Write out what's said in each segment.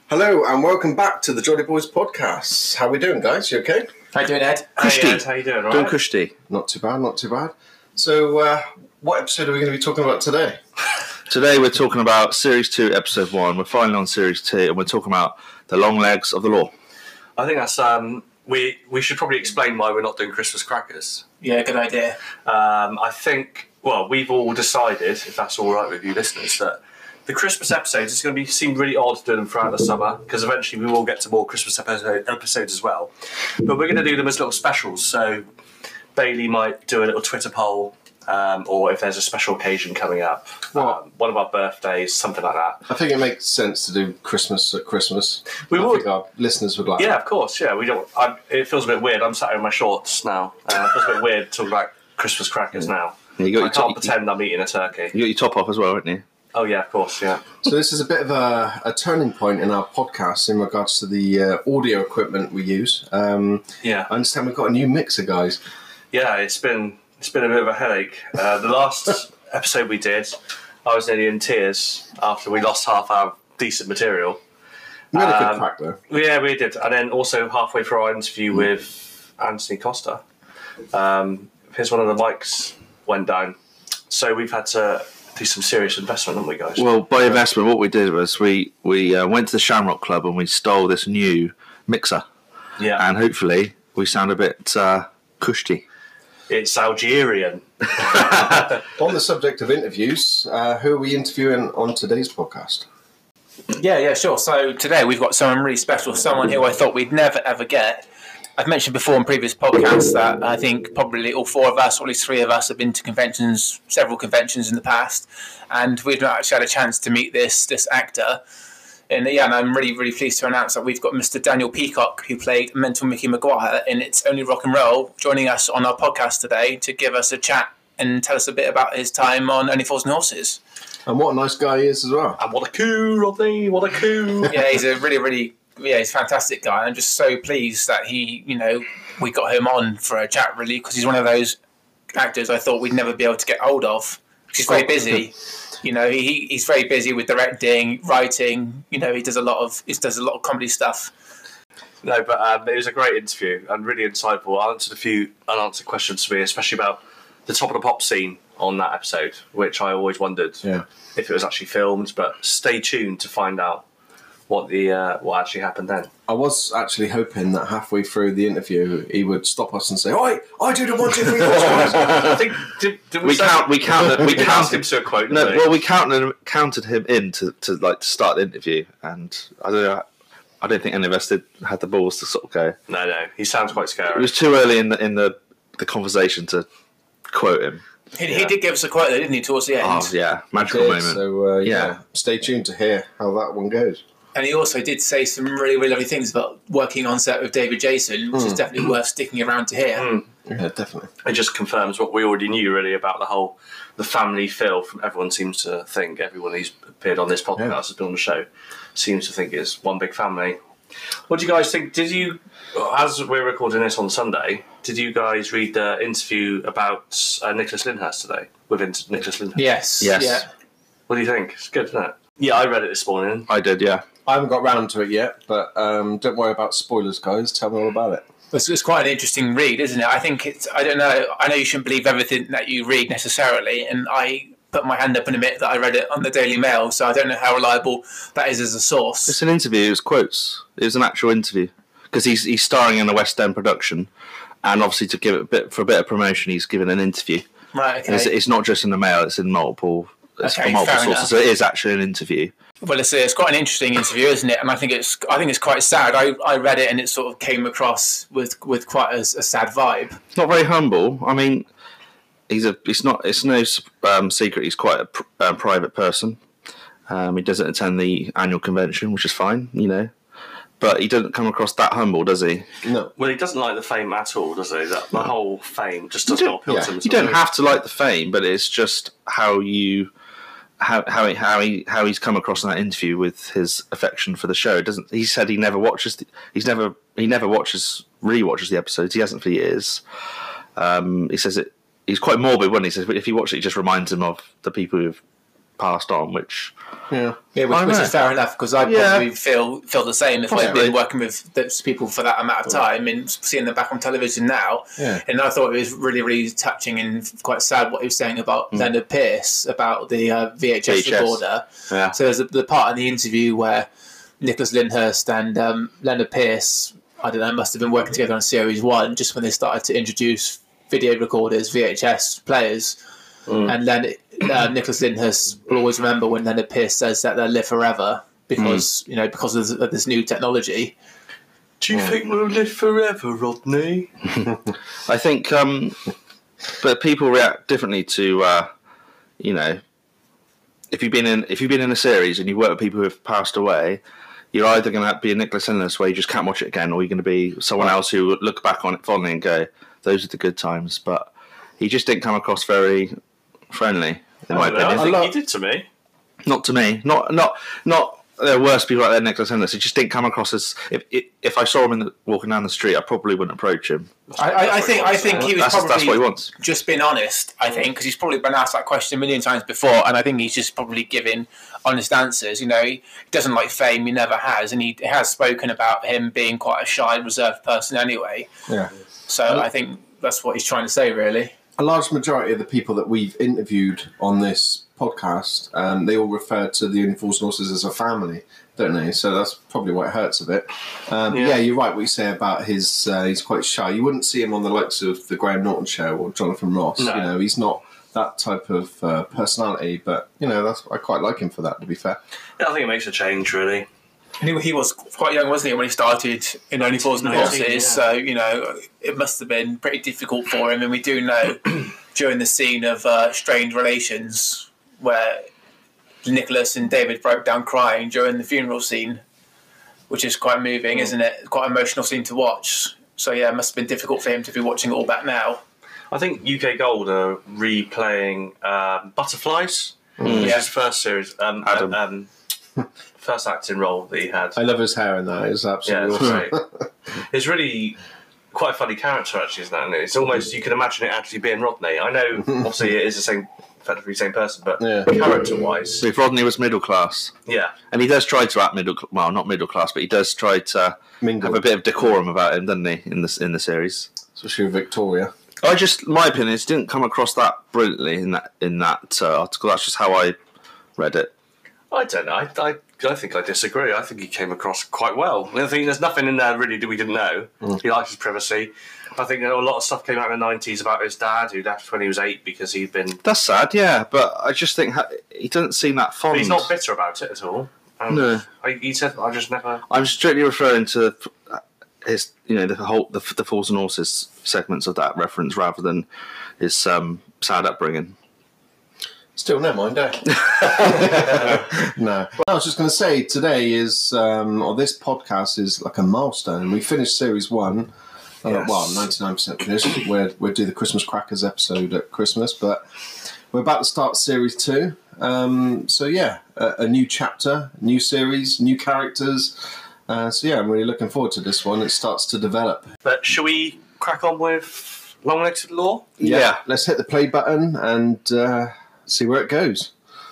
Hello and welcome back to the Jolly Boys podcast. How we doing, guys? You okay? How you doing, Ed? Hey Ed, how you doing? All Doing right? cushy. Not too bad, not too bad. So, what episode are we going to be talking about today? Today we're talking about Series 2, Episode 1. We're finally on Series 2 and we're talking about the long legs of the law. I think that's we should probably explain why we're not doing Christmas crackers. Yeah, good idea. I think we've all decided, if that's all right with you listeners, that the Christmas episodes is going to seem really odd to do them throughout the summer because eventually we will get to more Christmas episodes as well. But we're going to do them as little specials. So Bailey might do a little Twitter poll. Or if there's a special occasion coming up, one of our birthdays, something like that. I think it makes sense to do Christmas at Christmas. We I would. think our listeners would like Yeah, that. of course. Yeah, we don't. It feels a bit weird. I'm sat in my shorts now. It feels a bit weird talking about Christmas crackers now. Yeah, you got I your can't pretend I'm eating a turkey. You got your top off as well, haven't you? Oh yeah, of course. Yeah. So this is a bit of a turning point in our podcast in regards to the audio equipment we use. Yeah. I understand we've got a new mixer, guys. Yeah. It's been a bit of a headache. The last episode we did, I was nearly in tears after we lost half our decent material. We had a good crack, though. Yeah, we did. And then also halfway through our interview with Anthony Costa, here's one of the mics went down. So we've had to do some serious investment, haven't we, guys? Well, by investment, what we did was we went to the Shamrock Club and we stole this new mixer. Yeah. And hopefully we sound a bit cushy. It's Algerian. On the subject of interviews, who are we interviewing on today's podcast? Yeah, sure. So today we've got someone really special, someone who I thought we'd never, ever get. I've mentioned before in previous podcasts that I think probably all four of us, or at least three of us, have been to conventions, several conventions in the past, and we've not actually had a chance to meet this actor. And I'm really, really pleased to announce that we've got Mr. Daniel Peacock, who played Mental Mickey Maguire in It's Only Rock and Roll, joining us on our podcast today to give us a chat and tell us a bit about his time on Only Fools and Horses. And what a nice guy he is as well. And what a coup, Rodney, what a coup. Yeah, he's a really, he's a fantastic guy. I'm just so pleased that we got him on for a chat, really, because he's one of those actors I thought we'd never be able to get hold of. He's very busy. He's very busy with directing, writing. He does a lot of comedy stuff. No, but it was a great interview and really insightful. I answered a few unanswered questions for me, especially about the Top of the Pop scene on that episode, which I always wondered if it was actually filmed. But stay tuned to find out what actually happened then. I was actually hoping that halfway through the interview he would stop us and say, "Oi, I do the 1, 2, 3, 4." I think did we counted him to a quote. No, well, we counted him in to start the interview, and I don't think any of us had the balls to sort of go. No, he sounds quite scary. It was too early in the conversation to quote him. He did give us a quote, though, didn't he, towards the end? Oh yeah, magical moment. So stay tuned to hear how that one goes. And he also did say some really, really lovely things about working on set with David Jason, which is definitely worth sticking around to hear. Yeah, definitely. It just confirms what we already knew, really, about the family feel. Everyone seems to think, everyone who's appeared on this podcast, has been on the show, seems to think it's one big family. What do you guys think? Did you, as we're recording this on Sunday, did you guys read the interview about Nicholas Lyndhurst today? With Nicholas Lyndhurst? Yes. Yeah. What do you think? It's good, isn't it? Yeah, I read it this morning. I did, yeah. I haven't got round to it yet, but don't worry about spoilers, guys. Tell me all about it. It's quite an interesting read, isn't it? I think I don't know. I know you shouldn't believe everything that you read necessarily, and I put my hand up and admit that I read it on the Daily Mail, so I don't know how reliable that is as a source. It's an interview. It was quotes. It was an actual interview because he's starring in a West End production, and obviously to give it a bit of promotion, he's given an interview. Right. Okay. And it's not just in the Mail; it's in multiple. It's from multiple sources, enough. so it is actually an interview. Well, it's quite an interesting interview, isn't it? And I think it's quite sad. I read it and it sort of came across with quite a sad vibe. It's not very humble. I mean, it's no secret he's quite a private person. He doesn't attend the annual convention, which is fine, but he doesn't come across that humble, does he? No. Well, he doesn't like the fame at all, does he? The whole fame just does not appeal to him. You don't have to like the fame, but it's just how he's come across in that interview with his affection for the show. He said he never rewatches the episodes. He hasn't for years. He says he's quite morbid when he says, but if he watches it, it just reminds him of the people who've passed on, which Yeah. Yeah, which is fair enough, because I probably feel the same if I'd been working with those people for that amount of time and seeing them back on television now. Yeah. And I thought it was really, really touching and quite sad what he was saying about Leonard Pearce, about the VHS recorder. Yeah. So there's the part in the interview where Nicholas Lyndhurst and Leonard Pearce, I don't know, must have been working together on Series 1 just when they started to introduce video recorders, VHS players. And then Nicholas Lyndhurst will always remember when Leonard Pearce says that they'll live forever because because of this new technology. Do you think we'll live forever, Rodney? I think, but people react differently to, if you've been in a series and you work with people who have passed away, you're either going to be a Nicholas Lyndhurst where you just can't watch it again, or you're going to be someone else who would look back on it fondly and go, "Those are the good times." But he just didn't come across very friendly, in my opinion. I think he did to me. Not to me. Not. There are worse people out there, Nicholas Lyndhurst. He just didn't come across as. If I saw him walking down the street, I probably wouldn't approach him. I think he was probably that's what he wants. Just being honest. I think because he's probably been asked that question a million times before, and I think he's just probably giving honest answers. He doesn't like fame. He never has, and he has spoken about him being quite a shy, reserved person anyway. Yeah. So I think that's what he's trying to say, really. A large majority of the people that we've interviewed on this podcast, they all refer to the Uniforce Horses as a family, don't they? So that's probably what hurts a bit. Yeah, you're right what you say about his. He's quite shy. You wouldn't see him on the likes of the Graham Norton Show or Jonathan Ross. No. He's not that type of personality. But I quite like him for that. To be fair, Yeah, I think it makes a change, really. He was quite young, wasn't he, when he started in Only Fools and Horses? Yeah. So, it must have been pretty difficult for him. And we do know during the scene of Strained Relations where Nicholas and David broke down crying during the funeral scene, which is quite moving, isn't it? Quite an emotional scene to watch. So, yeah, it must have been difficult for him to be watching it all back now. I think UK Gold are replaying Butterflies, which is his first series. Adam. First acting role that he had. I love his hair in that. It's absolutely awesome. Great. It's really quite a funny character, actually, isn't it? It's almost, you can imagine it actually being Rodney. I know, obviously, it is effectively the same person, but character-wise... If Rodney was middle class. Yeah. And he does try to act not middle class, but he does try to have a bit of decorum about him, doesn't he, in the series? Especially with Victoria. My opinion is, didn't come across that brilliantly in that article. That's just how I read it. I don't know. I think I disagree. I think he came across quite well. I think there's nothing in there really that we didn't know. He likes his privacy. I think a lot of stuff came out in the 90s about his dad, who left when he was 8 because he'd been... That's sad, yeah, but I just think he doesn't seem that fond. But he's not bitter about it at all. No. He said, I just never... I'm strictly referring to his, the Fools and Horses segments of that reference rather than his sad upbringing. Still, never mind, eh? No. Well, I was just going to say, today is, or this podcast is like a milestone. We finished Series 1. Yes. 99% finished. We'll do the Christmas Crackers episode at Christmas, but we're about to start Series 2. So, yeah, a new chapter, new series, new characters. I'm really looking forward to this one. It starts to develop. But shall we crack on with Long Legs of the Law? Yeah. Let's hit the play button and... see where it goes.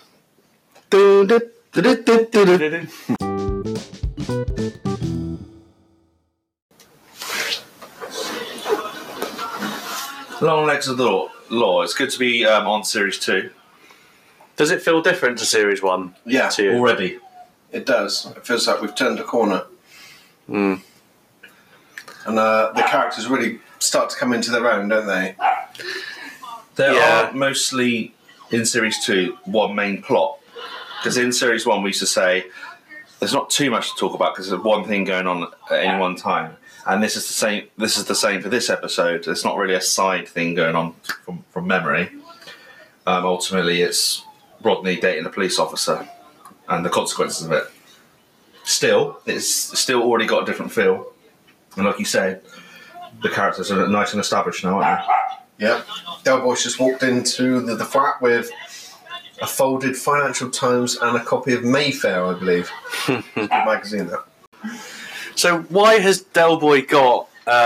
Long Legs of the Law. It's good to be on Series 2. Does it feel different to Series 1? Yeah, to you? already. It does. It feels like we've turned a corner. And the characters really start to come into their own, don't they? There are mostly... in Series 2, one main plot. Because in Series 1, we used to say there's not too much to talk about because there's one thing going on at any one time. And this is the same. This is the same for this episode. It's not really a side thing going on from memory. Ultimately, it's Rodney dating a police officer and the consequences of it. Still, it's still already got a different feel. And like you said, the characters are nice and established now, aren't they? Yeah. Del Boyce just walked into the flat with a folded Financial Times and a copy of Mayfair, I believe. It's a good magazine, that. So why has Del Boy got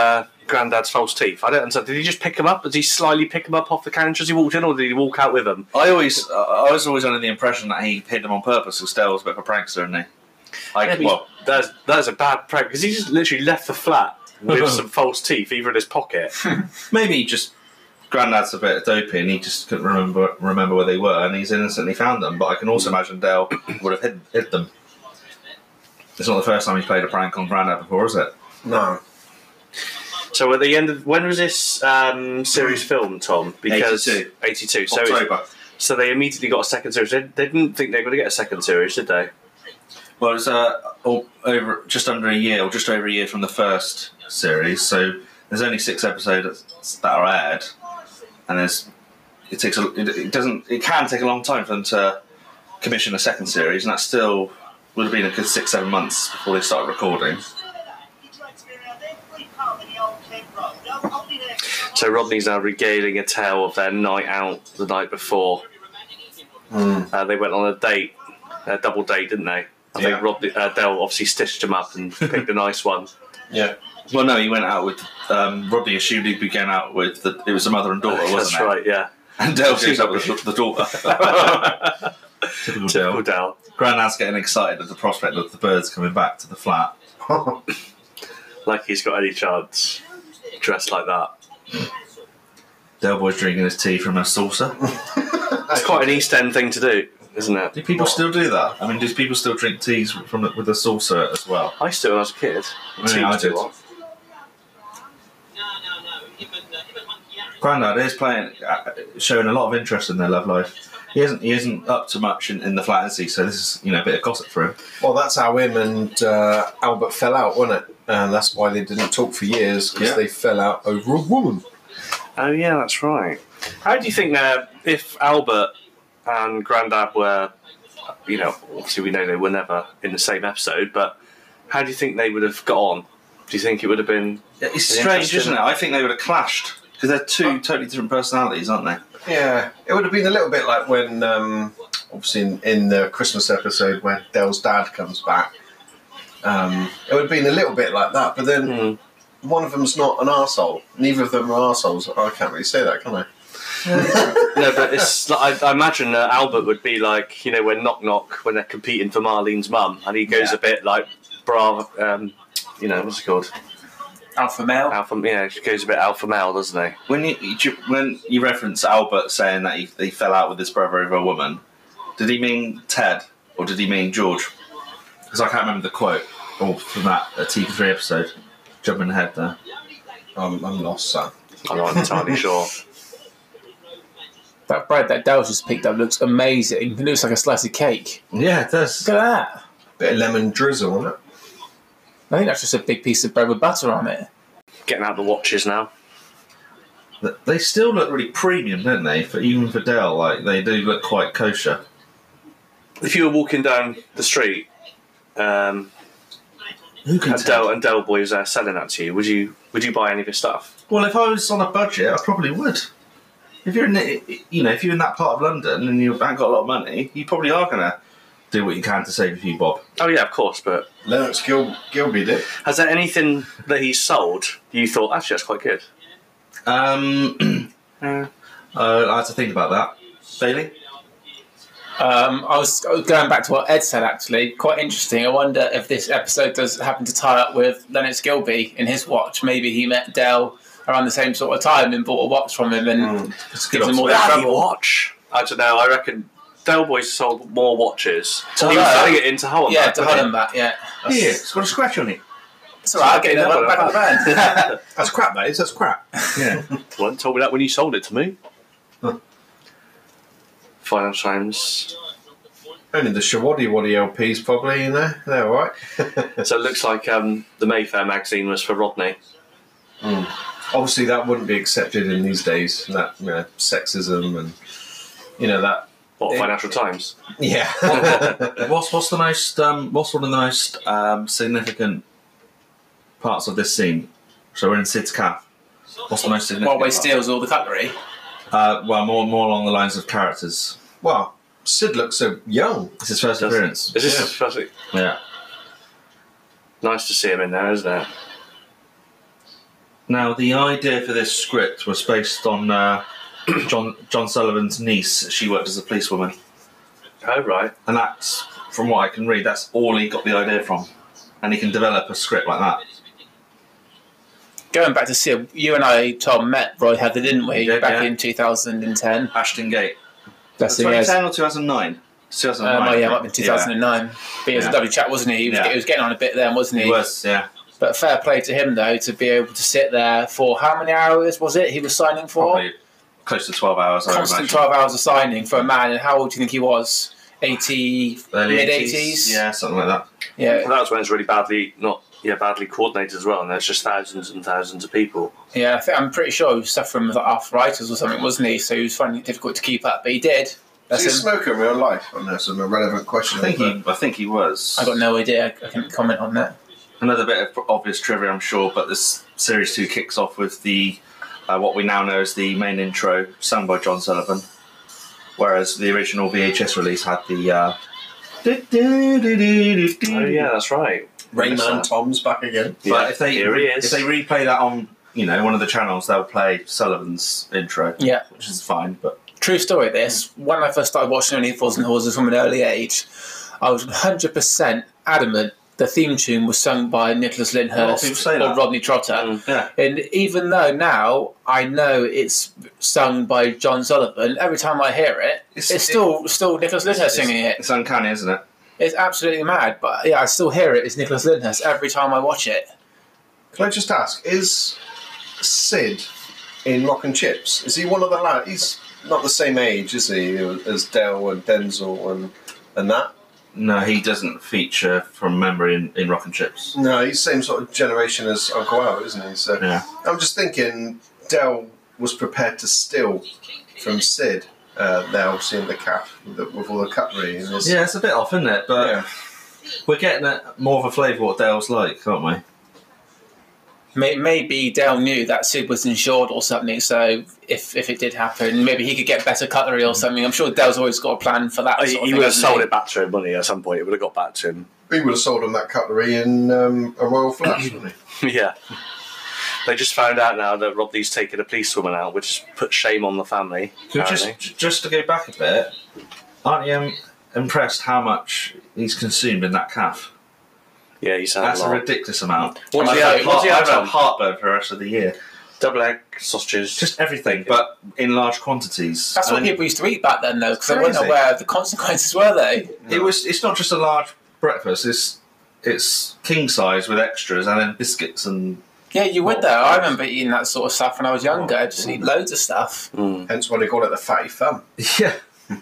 Grandad's false teeth? I don't understand. Did he just pick them up? Did he slyly pick them up off the counter as he walked in, or did he walk out with them? I was always under the impression that he hid them on purpose because Dale was a bit of a prankster, isn't he? That's a bad prank because he just literally left the flat with some false teeth, either in his pocket. Maybe just Grandad's a bit dopey and he just couldn't remember where they were, and he's innocently found them. But I can also imagine Dale would have hid them. It's not the first time he's played a prank on Grandad before, is it? No. So at the end of when was this series filmed, Tom? Because 82. So October. So they immediately got a second series. They didn't think they were going to get a second series, did they? Well, it's over just under a year, or just over a year from the first series. So there's only 6 episodes that are aired, and it can take a long time for them to commission a second series, and that still would have been a good 6-7 months before they started recording. So Rodney's now regaling a tale of their night out the night before. They went on a date, a double date, didn't they? I think Dale obviously stitched him up and picked a nice one. Yeah. Well, no, he went out with Rodney assumed he'd be going out with it was a mother and daughter, wasn't it? That's right, yeah. And Dale goes out with the daughter. Typical Dale. Grandad's getting excited at the prospect of the birds coming back to the flat. Like he's got any chance, dressed like that. Dale boy's drinking his tea from a saucer. It's quite an East End thing to do, isn't it? Do people still do that? I mean, do people still drink teas with a saucer as well? I used to when I was a kid. I did. Grandad is showing a lot of interest in their love life. He isn't up to much in the flat, is he? So this is a bit of gossip for him. Well, that's how him and Albert fell out, wasn't it? And that's why they didn't talk for years, because they fell out over a woman. Oh yeah, that's right. How do you think if Albert and Grandad were, obviously we know they were never in the same episode, but how do you think they would have got on? Do you think it would have been? It's strange, isn't it? I think they would have clashed because they're two totally different personalities, aren't they? Yeah, it would have been a little bit like when, obviously in the Christmas episode when Dale's dad comes back. It would have been a little bit like that, but then one of them's not an arsehole. Neither of them are arseholes. I can't really say that, can I? No, but it's. I imagine Albert would be like, when Knock Knock, when they're competing for Marlene's mum, and he goes a bit like bravo. What's it called? Alpha male. He goes a bit alpha male, doesn't he? When you reference Albert saying that he fell out with his brother over a woman, did he mean Ted or did he mean George? Because I can't remember the quote from that TV3 episode. Jumping ahead there. I'm lost, sir. I'm not entirely sure. That bread that Dale's just picked up looks amazing. It looks like a slice of cake. Yeah, it does. Look at that. Bit of lemon drizzle on it. I think that's just a big piece of bread with butter on it. Getting out the watches now. They still look really premium, don't they? Even for Dale, like they do look quite kosher. If you were walking down the street, Who can and tell? Dale Boy was selling that to you, would you buy any of his stuff? Well, if I was on a budget, I probably would. If you're in that part of London and you haven't got a lot of money, you probably are going to do what you can to save a few bob. Oh yeah, of course. But Lennox Gilby did. has there anything that he's sold you thought actually that's quite good? I had to think about that. Bailey? I was going back to what Ed said, actually. Quite interesting. I wonder if this episode does happen to tie up with Lennox Gilby in his watch. Maybe he met Dale around the same sort of time and bought a watch from him and gives him all that trouble. Watch? I don't know. I reckon Dale Boy's sold more watches. He was selling it into Holland. Yeah, to Holland back, yeah. Yeah, it's got a scratch on it. It's alright, I'll get it back on the van. That's crap, that is. That's crap. Yeah. Well, told me that when you sold it to me. Financial Times. Only the Shawaddy Waddy LPs probably in there. They're alright. So it looks like the Mayfair magazine was for Rodney. Obviously, that wouldn't be accepted in these days. That sexism and that. What, Financial Times? Yeah. What's one of the most significant parts of this scene? So we're in Sid's calf. What's the most significant? While Way part? steals all the cutlery. Well, more along the lines of characters. Well, Sid looks so young. It's his first appearance. Is this his first? Yeah. Nice to see him in there, isn't it? Now, the idea for this script was based on John Sullivan's niece. She worked as a policewoman. Oh, right. And that's, from what I can read, that's all he got the idea from. And he can develop a script like that. Going back to see you and I, Tom, met Roy Heather, didn't we? Back in 2010. Ashton Gate. That's 2010 or 2009? 2009. Yeah, it might have been 2009. But he was a lovely chap, wasn't he? He was getting on a bit then, wasn't he? He was, yeah. But fair play to him, though, to be able to sit there for how many hours was it he was signing for? Probably close to 12 hours. Constant 12 hours of signing for a man. And how old do you think he was? 80, mid-80s? Yeah, something like that. Yeah. Well, that was when it's really badly coordinated as well, and there's just thousands and thousands of people. Yeah, I'm pretty sure he was suffering with arthritis or something, wasn't he? So he was finding it difficult to keep up, but he did. Is he a smoker in real life? I know it's a relevant question. I think he was. I got no idea. I can't comment on that. Another bit of obvious trivia, I'm sure, but this Series 2 kicks off with the what we now know as the main intro, sung by John Sullivan, whereas the original VHS release had the... Oh, yeah, that's right. Rayman Tom's back again. But if they replay that on one of the channels, they'll play Sullivan's intro, which is fine, but... True story, this. When I first started watching Only Fools and Horses from an early age, I was 100% adamant the theme tune was sung by Nicholas Lyndhurst or Rodney Trotter. And even though now I know it's sung by John Sullivan, every time I hear it, it's still Nicholas Lyndhurst singing it. It's uncanny, isn't it? It's absolutely mad, but yeah, I still hear it. It's Nicholas Lyndhurst every time I watch it. Can I just ask, is Sid in Rock and Chips, is he one of the lads? He's not the same age, is he, as Del and Denzel and that? No, he doesn't feature from memory in Rock and Chips. No, he's the same sort of generation as Uncle Al, isn't he? So yeah. I'm just thinking Del was prepared to steal from Sid now seeing the calf with all the cutlery. And yeah, it's a bit off, isn't it? But we're getting more of a flavour of what Del's like, aren't we? Maybe Del knew that Sid was insured or something, so if it did happen, maybe he could get better cutlery or something. I'm sure Del's always got a plan for that. He would have sold it back to him, wouldn't he? At some point, it would have got back to him. He would have sold him that cutlery in a Royal Flush, wouldn't he? Yeah. They just found out now that Rodney's taken a policewoman out, which puts shame on the family. Just to go back a bit, aren't you impressed how much he's consumed in that calf? Yeah, he's had That's a lot. A ridiculous amount. What's he had had? Heartburn for the rest of the year. Double egg, sausages. Just everything, but in large quantities. That's what people used to eat back then, though, because they weren't aware of the consequences, were they? No. It's not just a large breakfast, it's king size with extras and then biscuits and... Yeah, you would, though. I remember eating that sort of stuff when I was younger. I just eat loads of stuff. Hence why they call it the fatty thumb. Yeah.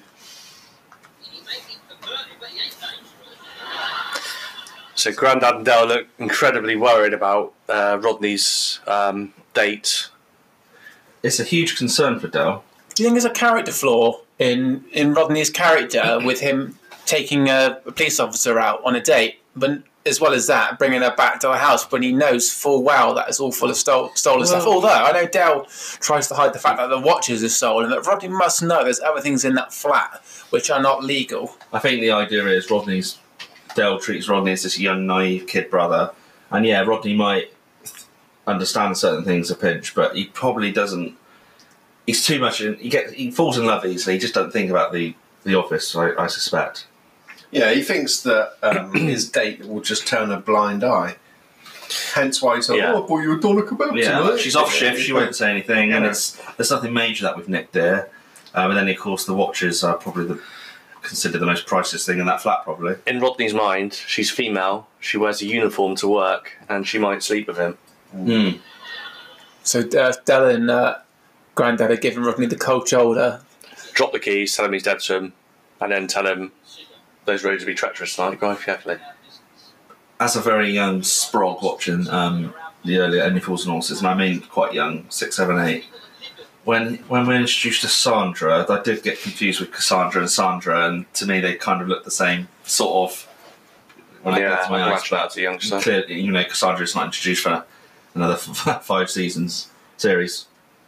So Grandad and Del look incredibly worried about Rodney's date. It's a huge concern for Del. Do you think there's a character flaw in Rodney's character with him taking a police officer out on a date, but as well as that, bringing her back to the house when he knows full well that it's all full of stolen stuff? Although I know Del tries to hide the fact that the watches are stolen, that Rodney must know there's other things in that flat which are not legal. I think the idea is Del treats Rodney as this young, naive kid brother. And yeah, Rodney might understand certain things a pinch, but he probably doesn't. He's too much. He falls in love easily. He just doesn't think about the office, I suspect. Yeah, he thinks that his date will just turn a blind eye. Hence why he's like, oh, boy, you're a dollar kebab tonight. She's off shift, she won't say anything, and there's nothing major that we've nicked there. And then, of course, the watches are probably considered the most priceless thing in that flat, probably. In Rodney's mind, she's female, she wears a uniform to work, and she might sleep with him. So Del and Grandad are giving Rodney the cold shoulder. Drop the keys, tell him he's dead to him, and then tell him those roads will be treacherous tonight, drive carefully. As a very young sprog watching the earlier Only Fools and Horses, and I mean quite young, 6, 7, 8, when we're introduced to Sandra, I did get confused with Cassandra and Sandra, and to me they kind of look the same, sort of. When I get to my eyes, but as a youngster. Clearly, Cassandra's not introduced for another 5 seasons series.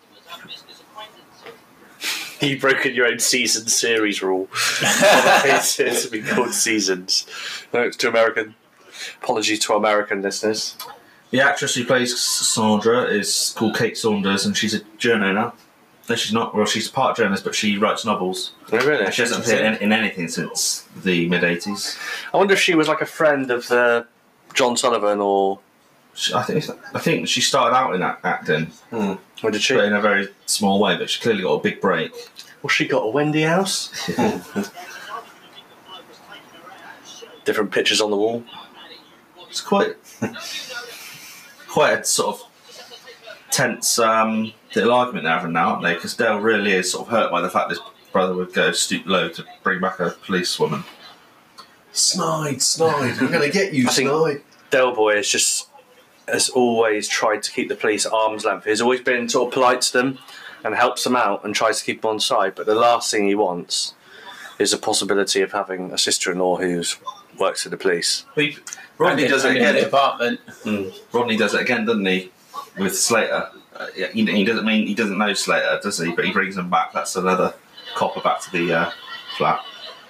You've broken your own season series rule. It's to be called seasons. No, it's too American. Apologies to American listeners. The actress who plays Sandra is called Kate Saunders, and she's a journo now. No, she's not. Well, she's part journalist, but she writes novels. Oh, really? And she hasn't appeared in anything since the mid-'80s. I wonder if she was like a friend of John Sullivan, or... I think she started out in acting. Or did she? But in a very small way, but she clearly got a big break. Well, she got a Wendy house. Different pictures on the wall. It's quite a sort of tense little argument they're having now, aren't they? Because Dale really is sort of hurt by the fact his brother would go stoop low to bring back a policewoman. Snide, I'm going to get you, Snide. Del Boy has always tried to keep the police at arm's length. He's always been sort of polite to them and helps them out and tries to keep them on side. But the last thing he wants is the possibility of having a sister-in-law who works for the police. Rodney does it in the again. apartment. Rodney does it again, doesn't he? With Slater. He doesn't know Slater, does he? But he brings him back. That's another copper back to the flat.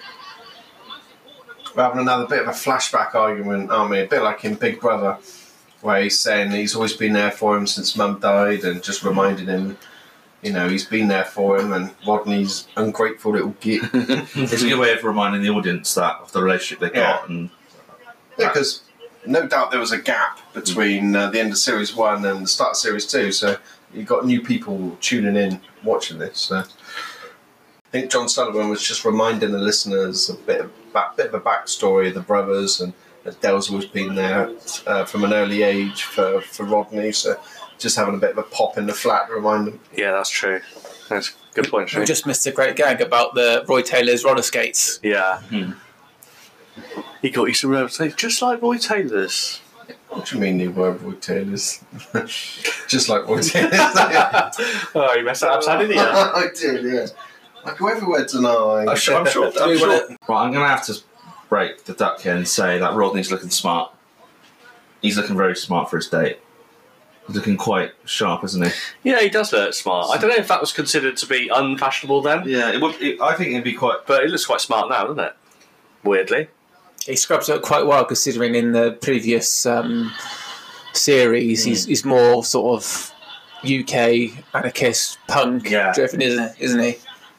We're having another bit of a flashback argument, aren't we? A bit like in Big Brother, where he's saying he's always been there for him since Mum died, and just reminding him, he's been there for him, and Rodney's ungrateful little git. It's a good way of reminding the audience of the relationship they got. Yeah, because no doubt there was a gap between the end of Series 1 and the start of Series 2, so you've got new people tuning in, watching this. So I think John Sullivan was just reminding the listeners a bit of a backstory of the brothers, and that Dell's always been there from an early age for Rodney, so just having a bit of a pop in the flat to remind them. Yeah, that's true. That's a good point, We just missed a great gag about the Roy Taylor's roller skates. Yeah. He got used to roller skates just like Roy Taylor's. What do you mean they were Roy Taylor's? Just like Roy Taylor's. Oh, you messed that up, didn't you? I did, yeah. I go everywhere tonight. I'm sure. Right, I'm going to have to break the duck here and say that Rodney's looking smart. He's looking very smart for his date. He's looking quite sharp, isn't he? Yeah, he does look smart. I don't know if that was considered to be unfashionable then. Yeah, I think it'd be quite... But it looks quite smart now, doesn't it? Weirdly. He scrubs up quite well, considering in the previous series he's more sort of UK anarchist punk driven, isn't he?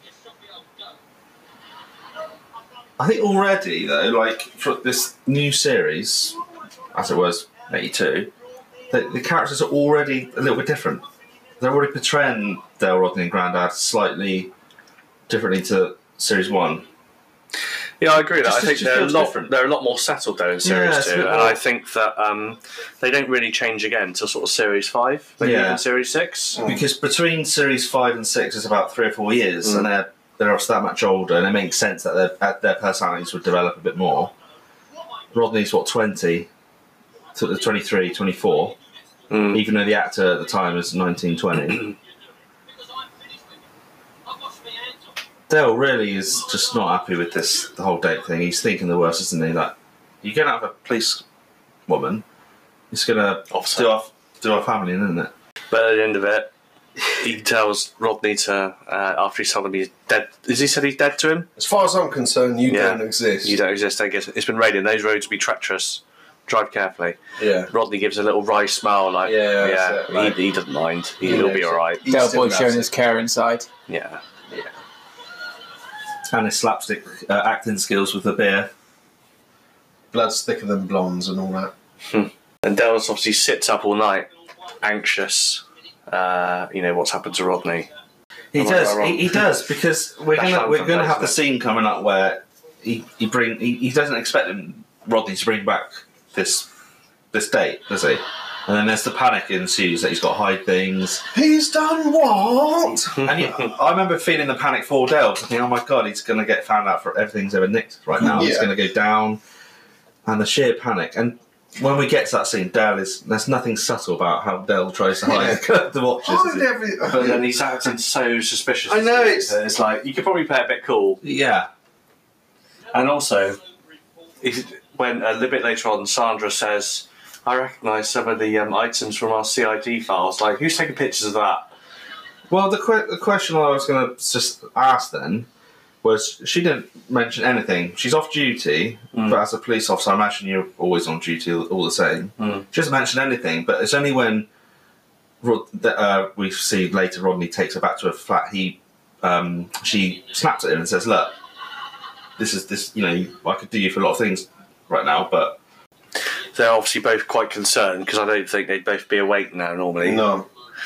I think already, though, like, for this new series, as it was, 82, the characters are already a little bit different. They're already portraying Dale, Rodney and Grandad slightly differently to Series 1. Yeah, I agree with that. I think they're a lot more settled, though, in Series 2. And I think that they don't really change again until sort of Series 5, maybe even Series 6. Because between Series 5 and 6 is about 3 or 4 years, and they're obviously that much older, and it makes sense that their personalities would develop a bit more. Rodney's 20, 23, 24, even though the actor at the time was 19, 20. Dale really is just not happy with the whole date thing. He's thinking the worst, isn't he? Like, you're going to have a police woman, it's going to do our family, isn't it? But at the end of it, he tells Rodney to, after he's told him he's dead, has he said he's dead to him? As far as I'm concerned, you don't exist. You don't exist, I guess. It's been raining, those roads will be treacherous. Drive carefully. Yeah. Rodney gives a little wry smile, like, he doesn't mind. He'll be alright. Del Boy showing his care inside. Yeah. And his slapstick acting skills with the beer. Blood's thicker than blondes and all that. And Dell's obviously sits up all night, anxious. What's happened to Rodney. He does, because we're gonna have the scene coming up where he doesn't expect Rodney to bring back this date, does he? And then there's the panic ensues that he's got to hide things. He's done what? And I remember feeling the panic for Dale, thinking, oh my god, he's going to get found out for everything's ever nicked right now. He's going to go down. And the sheer panic. And when we get to that scene, there's nothing subtle about how Dale tries to hide the watches. But then he's acting so suspicious. I know, it's like, you could probably play a bit cool. Yeah. And also, when a little bit later on, Sandra says, I recognise some of the items from our CID files. Like, who's taking pictures of that? Well, the question I was going to just ask then was she didn't mention anything. She's off duty, but as a police officer, I imagine you're always on duty all the same. She doesn't mention anything, but it's only when we see later Rodney takes her back to her flat, she snaps at him and says, "Look, this, I could do you for a lot of things right now, but..." They're obviously both quite concerned, because I don't think they'd both be awake now normally. No.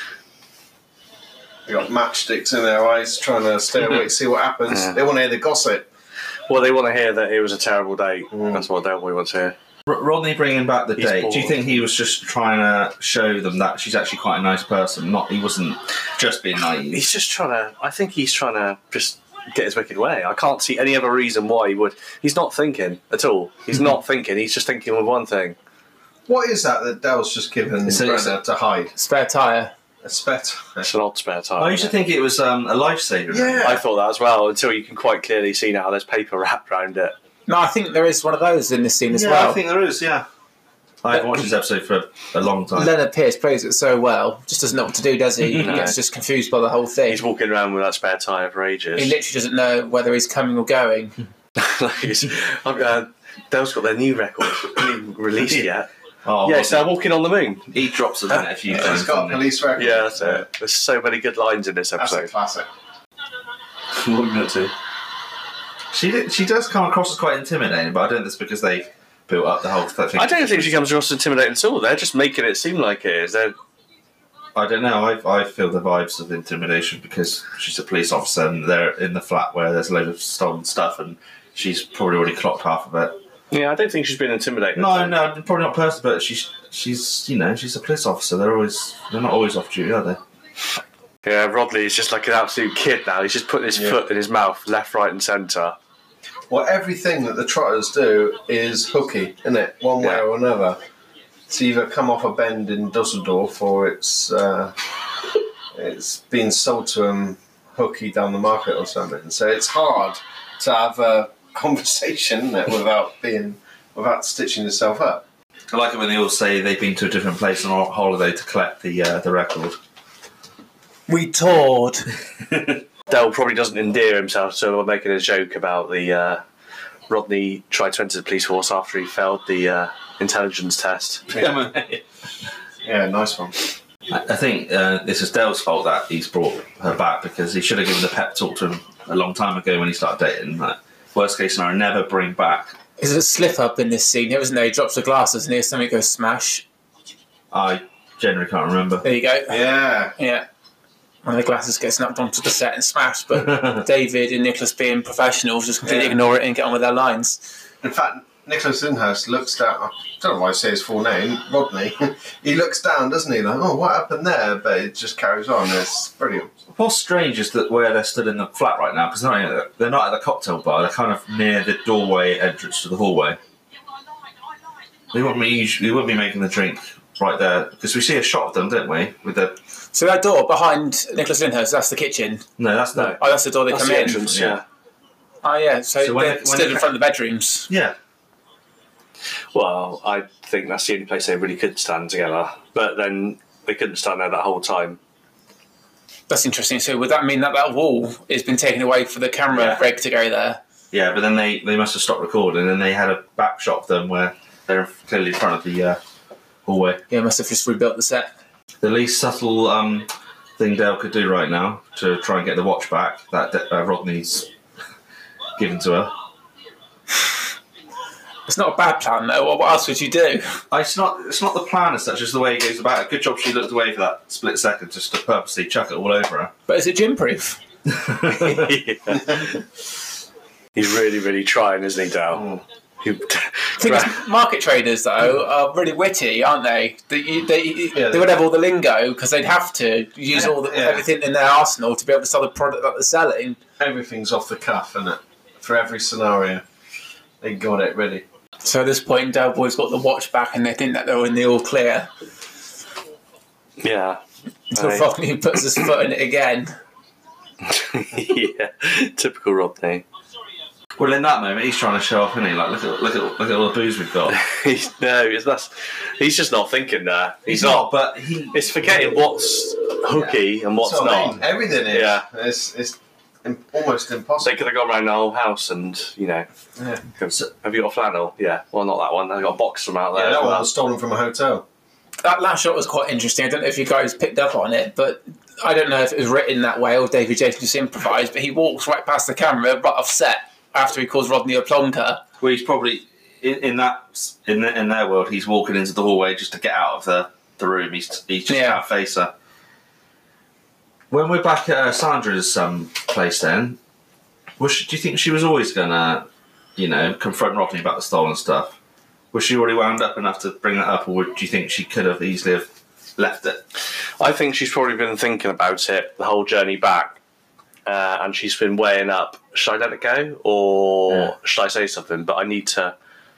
They got matchsticks in their eyes, trying to stay awake, see what happens. Yeah. They want to hear the gossip. Well, they want to hear that it was a terrible date. That's what Del Boy wants to hear. Rodney bringing back the date. Bored. Do you think he was just trying to show them that she's actually quite a nice person? He wasn't just being naive. He's just trying to. I think he's trying to just get his wicked way. I can't see any other reason why he would. He's not thinking at all. He's not thinking. He's just thinking with one thing. What is that Del's just given Brenda to hide? Spare tyre. A spare tyre. It's an odd spare tyre. I used to think it was a lifesaver. Yeah. I thought that as well, until you can quite clearly see now there's paper wrapped around it. No, I think there is one of those in this scene as well. I think there is, yeah. I haven't watched this episode for a long time. Leonard Pierce plays it so well. Just doesn't know what to do, does he? He gets just confused by the whole thing. He's walking around with that spare tyre for ages. He literally doesn't know whether he's coming or going. Del's got their new record. Not even released yet. Oh, yeah, so Walking on the Moon. He drops them in a few times. He's got a police record. Yeah, that's it. There's so many good lines in this episode. That's a classic. What are we going to do? She does come across as quite intimidating, but I don't think it's because they've built up the whole thing. I don't think she comes across as intimidating at all. They're just making it seem like it is. I don't know. I feel the vibes of intimidation because she's a police officer and they're in the flat where there's a load of stolen stuff and she's probably already clocked half of it. Yeah, I don't think she's been intimidated. No, probably not personally, but she's a police officer. They're not always off duty, are they? Yeah, Rodney is just like an absolute kid now. He's just putting his foot in his mouth, left, right, and centre. Well, everything that the Trotters do is hooky, isn't it? One way or another. It's either come off a bend in Dusseldorf or it's being sold to them hooky down the market or something. So it's hard to have a conversation, isn't it, without stitching yourself up. I like it when they all say they've been to a different place on holiday to collect the record. We toured. Del probably doesn't endear himself, so we're making a joke about the Rodney tried to enter the police force after he failed the intelligence test. Yeah, nice one. I think this is Del's fault that he's brought her back because he should have given the pep talk to him a long time ago when he started dating. Like, worst case scenario, never bring back. There's a slip up in this scene here, isn't there? He drops the glasses and hears something go smash. I generally can't remember. There you go. Yeah. One of the glasses gets knocked onto the set and smashed, but David and Nicholas, being professionals, just completely ignore it and get on with their lines. In fact, Nicholas Lyndhurst looks down. I don't know why I say his full name, Rodney. He looks down, doesn't he? Like, oh, what happened there? But it just carries on. It's brilliant. What's strange is that where they're stood in the flat right now, because they're not at the cocktail bar, they're kind of near the doorway entrance to the hallway. We wouldn't be making the drink right there, because we see a shot of them, don't we? So that door behind Nicholas Lyndhurst, that's the kitchen? No, that's not. Oh, that's the door they come in? Entrance, yeah. Oh, yeah, so they're stood in front of the bedrooms. Yeah. Well, I think that's the only place they really could stand together. But then they couldn't stand there that whole time. That's interesting. So would that mean that wall has been taken away for the camera rig to go there? Yeah, but then they must have stopped recording and they had a back shot of them where they're clearly in front of the hallway. Yeah, must have just rebuilt the set. The least subtle thing Dale could do right now to try and get the watch back that Rodney's given to her. It's not a bad plan, though. What else would you do? It's not the plan as such, it's the way he goes about it. Good job she looked away for that split second just to purposely chuck it all over her. But is it gym-proof? He's really, really trying, isn't he, Dale? Market traders, though, are really witty, aren't they? They would have all the lingo because they'd have to use everything in their arsenal to be able to sell the product that they're selling. Everything's off the cuff, isn't it? For every scenario, they got it ready. So at this point, Del Boy's got the watch back and they think that they're in the all clear. Yeah. Until Rodney puts his foot in it again. Yeah, typical Rodney. Well, in that moment, he's trying to show off, isn't he? Like, look at all the booze we've got. He's just not thinking there. He's not, but it's forgetting what's hooky and what's not. Everything is. Yeah. It's almost impossible. They could have gone around the whole house and, Yeah. have you got a flannel? Yeah. Well, not that one. I've got a box from out there. Yeah, that as one well. was stolen from a hotel. That last shot was quite interesting. I don't know if you guys picked up on it, but I don't know if it was written that way or David Jason just improvised, but he walks right past the camera, right offset, after he calls Rodney a plonker. Well, he's probably in their world. He's walking into the hallway just to get out of the room. He's just can't face her. When we're back at Sandra's place, then, do you think she was always gonna, confront Rodney about the stolen stuff? Was she already wound up enough to bring that up, or do you think she could have easily have left it? I think she's probably been thinking about it the whole journey back, and she's been weighing up, should I let it go, or should I say something? But I need to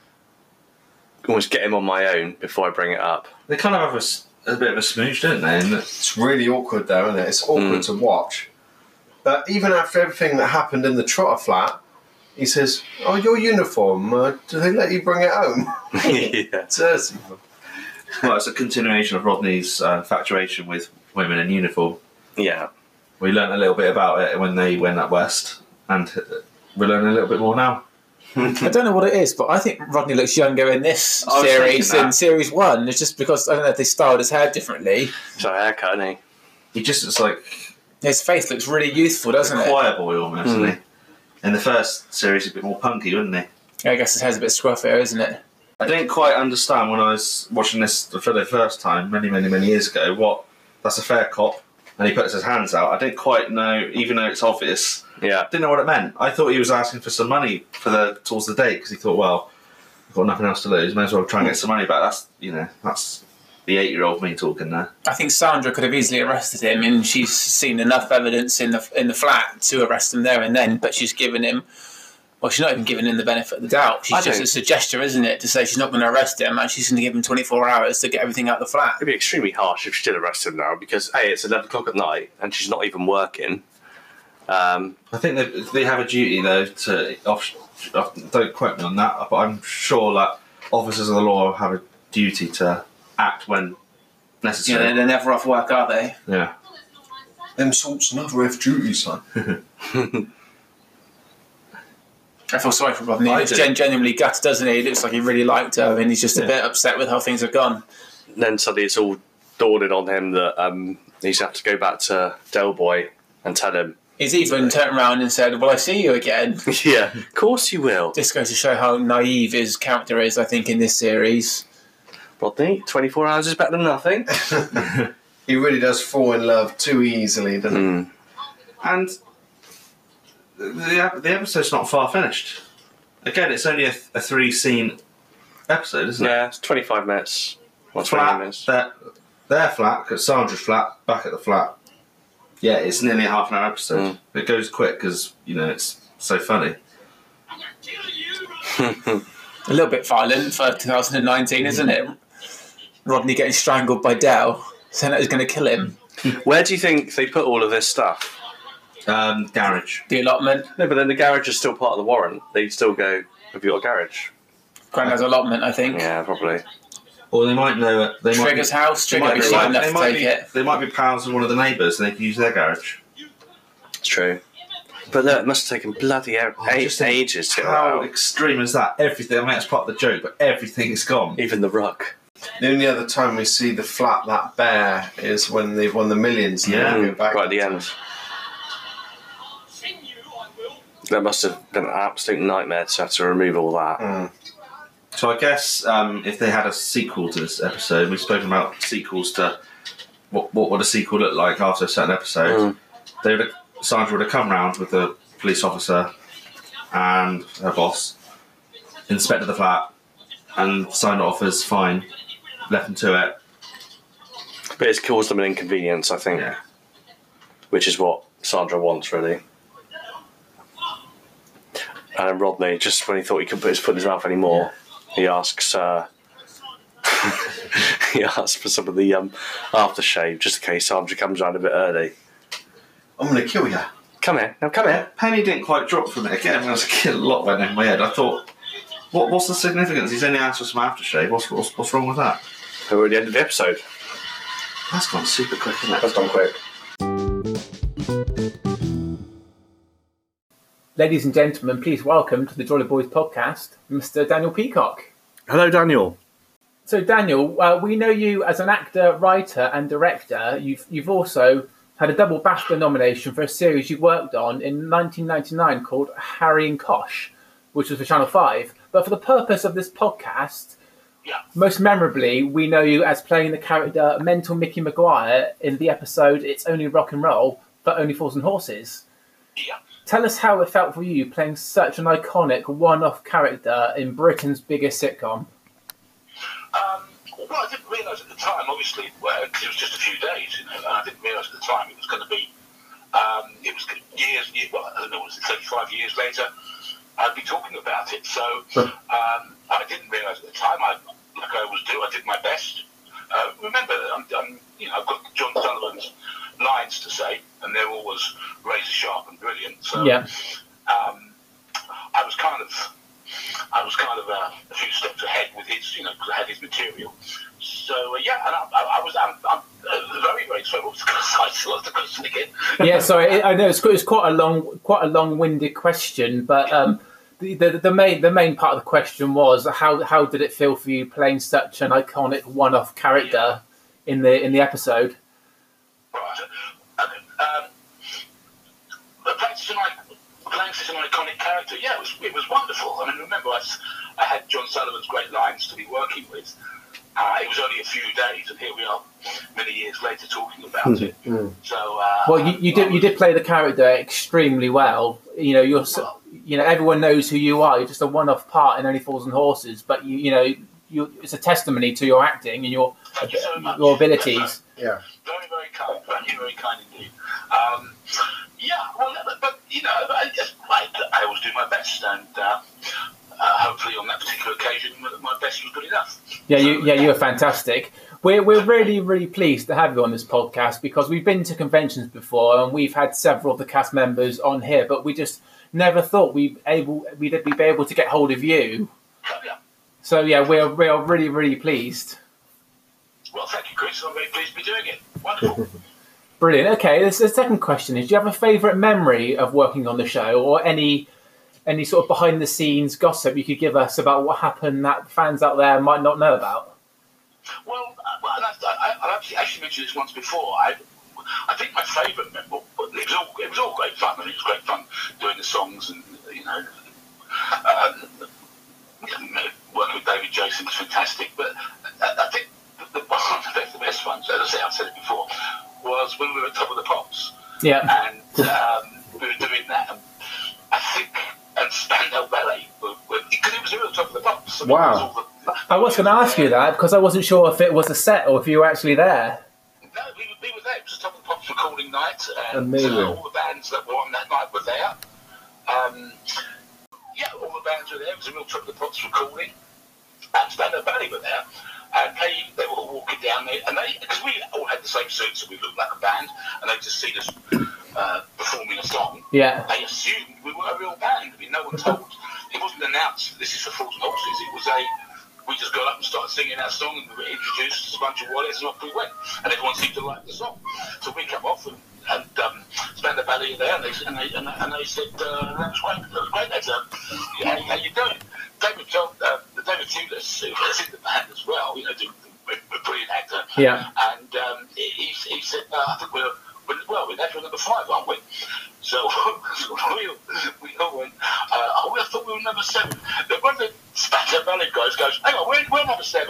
almost get him on my own before I bring it up. They kind of have a bit of a smooch, don't they? And It's really awkward though, isn't it? It's awkward to watch. But even after everything that happened in the Trotter flat, he says, "Oh, your uniform, do they let you bring it home?" Yeah. Dirty. well, it's a continuation of Rodney's infatuation with women in uniform. Yeah. We learnt a little bit about it when they went up west, and we're learning a little bit more now. I don't know what it is, but I think Rodney looks younger in this I was series thinking than that. Series 1. It's just because, I don't know if they styled his hair differently. It's a haircut, isn't he? He just looks like His face looks really youthful, doesn't a it? choir boy almost, isn't he? In the first series, he's a bit more punky, wasn't he? I guess his hair's a bit scruffier, isn't it? I didn't quite understand when I was watching this for the first time, many years ago, what that's a fair cop, and he puts his hands out. I didn't quite know, even though it's obvious. Yeah. Didn't know what it meant. I thought he was asking for some money towards the date because he thought, well, I've got nothing else to lose, may as well try and get some money back. That's the 8-year-old me talking there. I think Sandra could have easily arrested him, and she's seen enough evidence in the flat to arrest him there and then, but she's given him... Well, she's not even giving him the benefit of the doubt. It's a gesture, isn't it, to say she's not going to arrest him and she's going to give him 24 hours to get everything out of the flat. It'd be extremely harsh if she did arrest him now because, A, it's 11 o'clock at night and she's not even working. I think they have a duty, though, to... don't quote me on that, but I'm sure that officers of the law have a duty to act when necessary. Yeah, they're never off work, are they? Yeah. Them sorts never have duty, son. I feel sorry for Rodney. I He's do. genuinely gutted, doesn't he? He looks like he really liked her and he's just a bit upset with how things have gone. And then suddenly it's all dawning on him that he's have to go back to Del Boy and tell him. He's even turned around and said, "Will I see you again?" Yeah, of course you will. This goes to show how naive his character is, I think, in this series. Rodney, 24 hours is better than nothing. He really does fall in love too easily, doesn't he? And the episode's not far finished. Again, it's only a 3-scene episode, isn't it? Yeah, it's 25 minutes. What, 20 Flat, minutes? their flat, Cassandra's flat, back at the flat. Yeah, it's nearly a half an hour episode. It goes quick because, it's so funny. A little bit violent for 2019, isn't it? Rodney getting strangled by Del, saying that he's going to kill him. Where do you think they put all of this stuff? Garage. The allotment, No, but then the garage is still part of the warrant. They'd still go, have you got a garage? Grandad's allotment, I think. Yeah, probably. Or they might know it. Trigger's house, Trigger might be they smart might- enough they to might take be- it. They might be pals with one of the neighbours and they could use their garage. It's true. But look, it must have taken bloody Just think, ages to get that how out. extreme is that? Everything, I mean, it's part of the joke, but everything is gone. Even the rug. The only other time we see the flat that bare is when they've won the millions. And Yeah, they go back Right at the end. That must have been an absolute nightmare to have to remove all that. So I guess if they had a sequel to this episode, we've spoken about sequels to what would a sequel look like after a certain episode. Sandra would have come round with the police officer and her boss, inspected the flat, and signed it off as fine, left them to it. But it's caused them an inconvenience, I think, Yeah. which is what Sandra wants, really. And then Rodney, just when he thought he couldn't put his foot in his mouth anymore, he asks he asks for some of the aftershave, just in case Sandra comes round a bit early. I'm going to kill you. Come here, now come here. Penny didn't quite drop from it again. When I was a kid, a lot went in my head. I thought, what's the significance? He's only asked for some aftershave. What's wrong with that? We're at the end of the episode. That's gone super quick, isn't it? That's gone quick. Ladies and gentlemen, please welcome to the Jolly Boys podcast, Mr. Daniel Peacock. Hello, Daniel. So, Daniel, we know you as an actor, writer, and director. You've also had a double BAFTA nomination for a series you worked on in 1999 called Harry and Kosh, which was for Channel 5. But for the purpose of this podcast, most memorably, we know you as playing the character Mental Mickey Maguire in the episode It's Only Rock and Roll, but Only Fools and Horses. Yeah. Tell us how it felt for you playing such an iconic one-off character in Britain's biggest sitcom. Well, I didn't realise at the time, obviously, because it was just a few days, and I didn't realise at the time it was going to be, it was years, well, I don't know, was it 35 years later, I'd be talking about it. So I didn't realise at the time, like I always do, I did my best. Remember, I've got John Sullivan's lines to say, and they're always razor sharp and brilliant. So I was kind of a few steps ahead with his, because I had his material. So and I'm very, very sorry. What was the question again? Yeah, sorry. I know it's quite a long-winded question, but the main part of the question was how did it feel for you playing such an iconic one-off character in the episode? Right. Playing such an iconic character, it was wonderful. I mean, remember, I had John Sullivan's great lines to be working with. It was only a few days, and here we are, many years later, talking about it. So, well, you did play the character extremely well. Everyone knows who you are. You're just a one-off part in Only Fools and Horses, but it's a testimony to your acting and your abilities. Yeah, very, very kind. Very, very kind indeed. I always do my best, and hopefully on that particular occasion, my best was good enough. You were fantastic. We're really, really pleased to have you on this podcast because we've been to conventions before and we've had several of the cast members on here, but we just never thought we'd be able to get hold of you. So we're really, really pleased. Well, thank you, Chris. I'm very pleased to be doing it. Wonderful. Brilliant. Okay, the second question is: do you have a favourite memory of working on the show, or any sort of behind the scenes gossip you could give us about what happened that fans out there might not know about? Well, I actually mentioned this once before. I think my favourite memory. It was all great fun. I mean, it was great fun doing the songs and working with David Jason was fantastic. But I think the best ones, as I say, I've said it before, was when we were at Top of the Pops. Yeah. And we were doing that. And I think, and Spandau Ballet, because it was at Top of the Pops. Wow. I was going to ask you that because I wasn't sure if it was a set or if you were actually there. No, we were there. It was a Top of the Pops recording night. And amazing. All the bands that were on that night were there. All the bands were there. It was a real Top of the Pops recording. And Spandau Ballet were there. And they were all walking down there, and because we all had the same suits, so we looked like a band, and they just seen us performing a song. Yeah. They assumed we were a real band. I mean, no one told. It wasn't announced that this is for Fools and Horses. It was we just got up and started singing our song, and we were introduced as a bunch of wallets, and off we went. And everyone seemed to like the song. So we come off and Spandau Ballet there, and they said, that was great. That was great. They said, how you doing? David Thewlis, who was in the band as well, a brilliant actor. Yeah. And he said, I think we're actually number 5, aren't we? So we all went, I thought we were number 7. Then when the Spandau Ballet guys goes, hang on, we're number 7.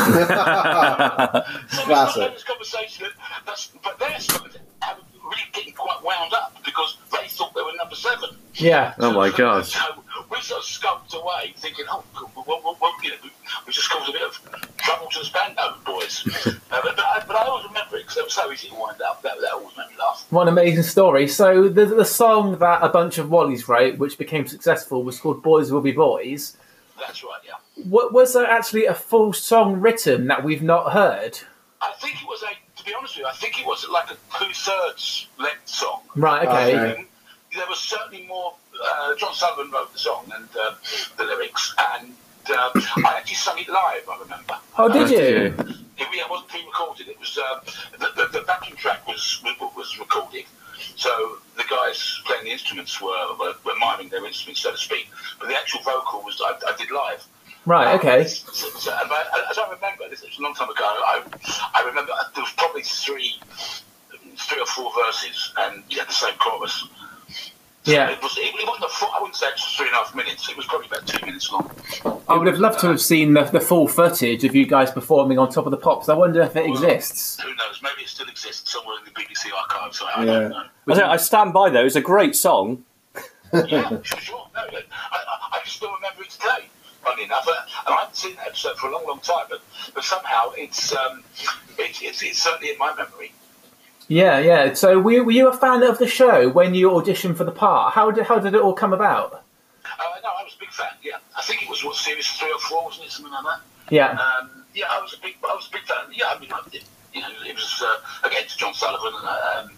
So we started having this conversation, but they're starting to really getting quite wound up because they thought they were number 7. Yeah. Oh my God. So we sort of skulked away, thinking, we just caused a bit of trouble to the Spandau boys. But I always remember it because it was so easy to wind up. That always made me laugh. What an amazing story. So the song that a bunch of Wallies wrote, which became successful, was called Boys Will Be Boys. That's right, yeah. Was there actually a full song written that we've not heard? I think it was to be honest with you, I think it was like a 2/3 length song. Right, okay. There was certainly more. John Sullivan wrote the song and the lyrics, and I actually sung it live. I remember. Oh, did you? It wasn't pre-recorded. It was the backing track was recorded. So the guys playing playing the instruments were miming their instruments, so to speak. But the actual vocal was I did live. Right. Okay. So, as I remember, this was a long time ago. I remember there was probably three or four verses, and you had the same chorus. So Yeah. it wasn't I wouldn't say it was 3.5 minutes. It was probably about 2 minutes long. I would have loved to have seen the full footage of you guys performing on Top of the Pops. I wonder if it exists. Who knows? Maybe it still exists somewhere in the BBC archives. I don't know. I stand by though. It's a great song. Yeah, sure. No, I can still remember it today. Funny enough, and I haven't seen that episode for a long, long time. But somehow it's certainly in my memory. Yeah. So were you a fan of the show when you auditioned for the part? How did it all come about? No, I was a big fan. Yeah, I think it was series 3 or 4, wasn't it? Something like that. Yeah. I was a big fan. Yeah, I mean, it was against John Sullivan, and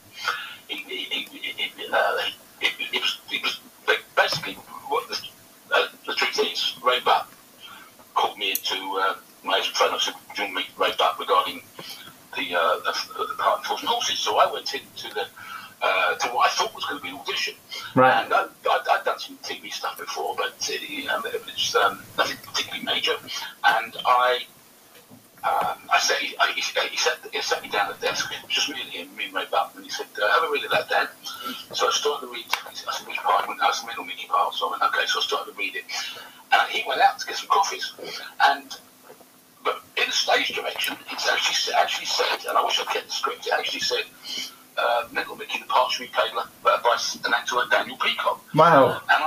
it was basically what the truth is. Ray Butt called me into my agent friend. I said, "Do you want to meet Ray Butt regarding the part in Fools and Horses?" So I went into to what I thought was going to be an audition. Right. And I'd done some TV stuff before, but it was nothing particularly major. And he sat me down at the desk, just me and Ray Butt, and he said, "Have a read of that, Dan." So I started to read. I said, "Which part?" I was the middle Mickey part, so I went, "Okay." So I started to read it, and he went out to get some coffees, but in the stage direction, it actually said, and I wish I'd kept the script. It actually said, "Little Mickey, the part should be played by an actor like Daniel Peacock." Wow. And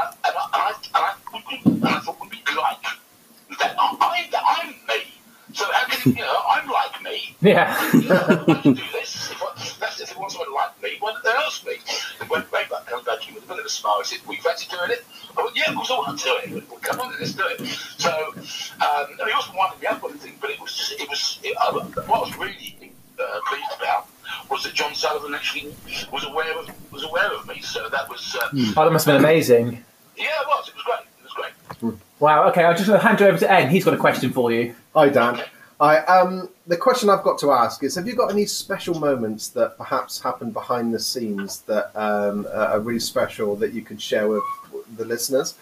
I thought, would be like that. I'm me. So how can I'm like me? Yeah. I can do this. If they want someone like me, why don't they ask me? And when Ray Butt comes back in with a bit of a smile, he said, "We fancy doing it?" I went, "Yeah, of course I want to do it. Well, come on, let's do it." So he wasn't winding me up or anything, but what I was really pleased about was that John Sullivan actually was aware of me. So that was. Oh, that must have been amazing. Yeah, it was. It was great. It was great. Wow. Okay, I'm just going to hand you over to Ed. He's got a question for you. Hi, Dan. The question I've got to ask is, have you got any special moments that perhaps happened behind the scenes that are really special that you could share with the listeners?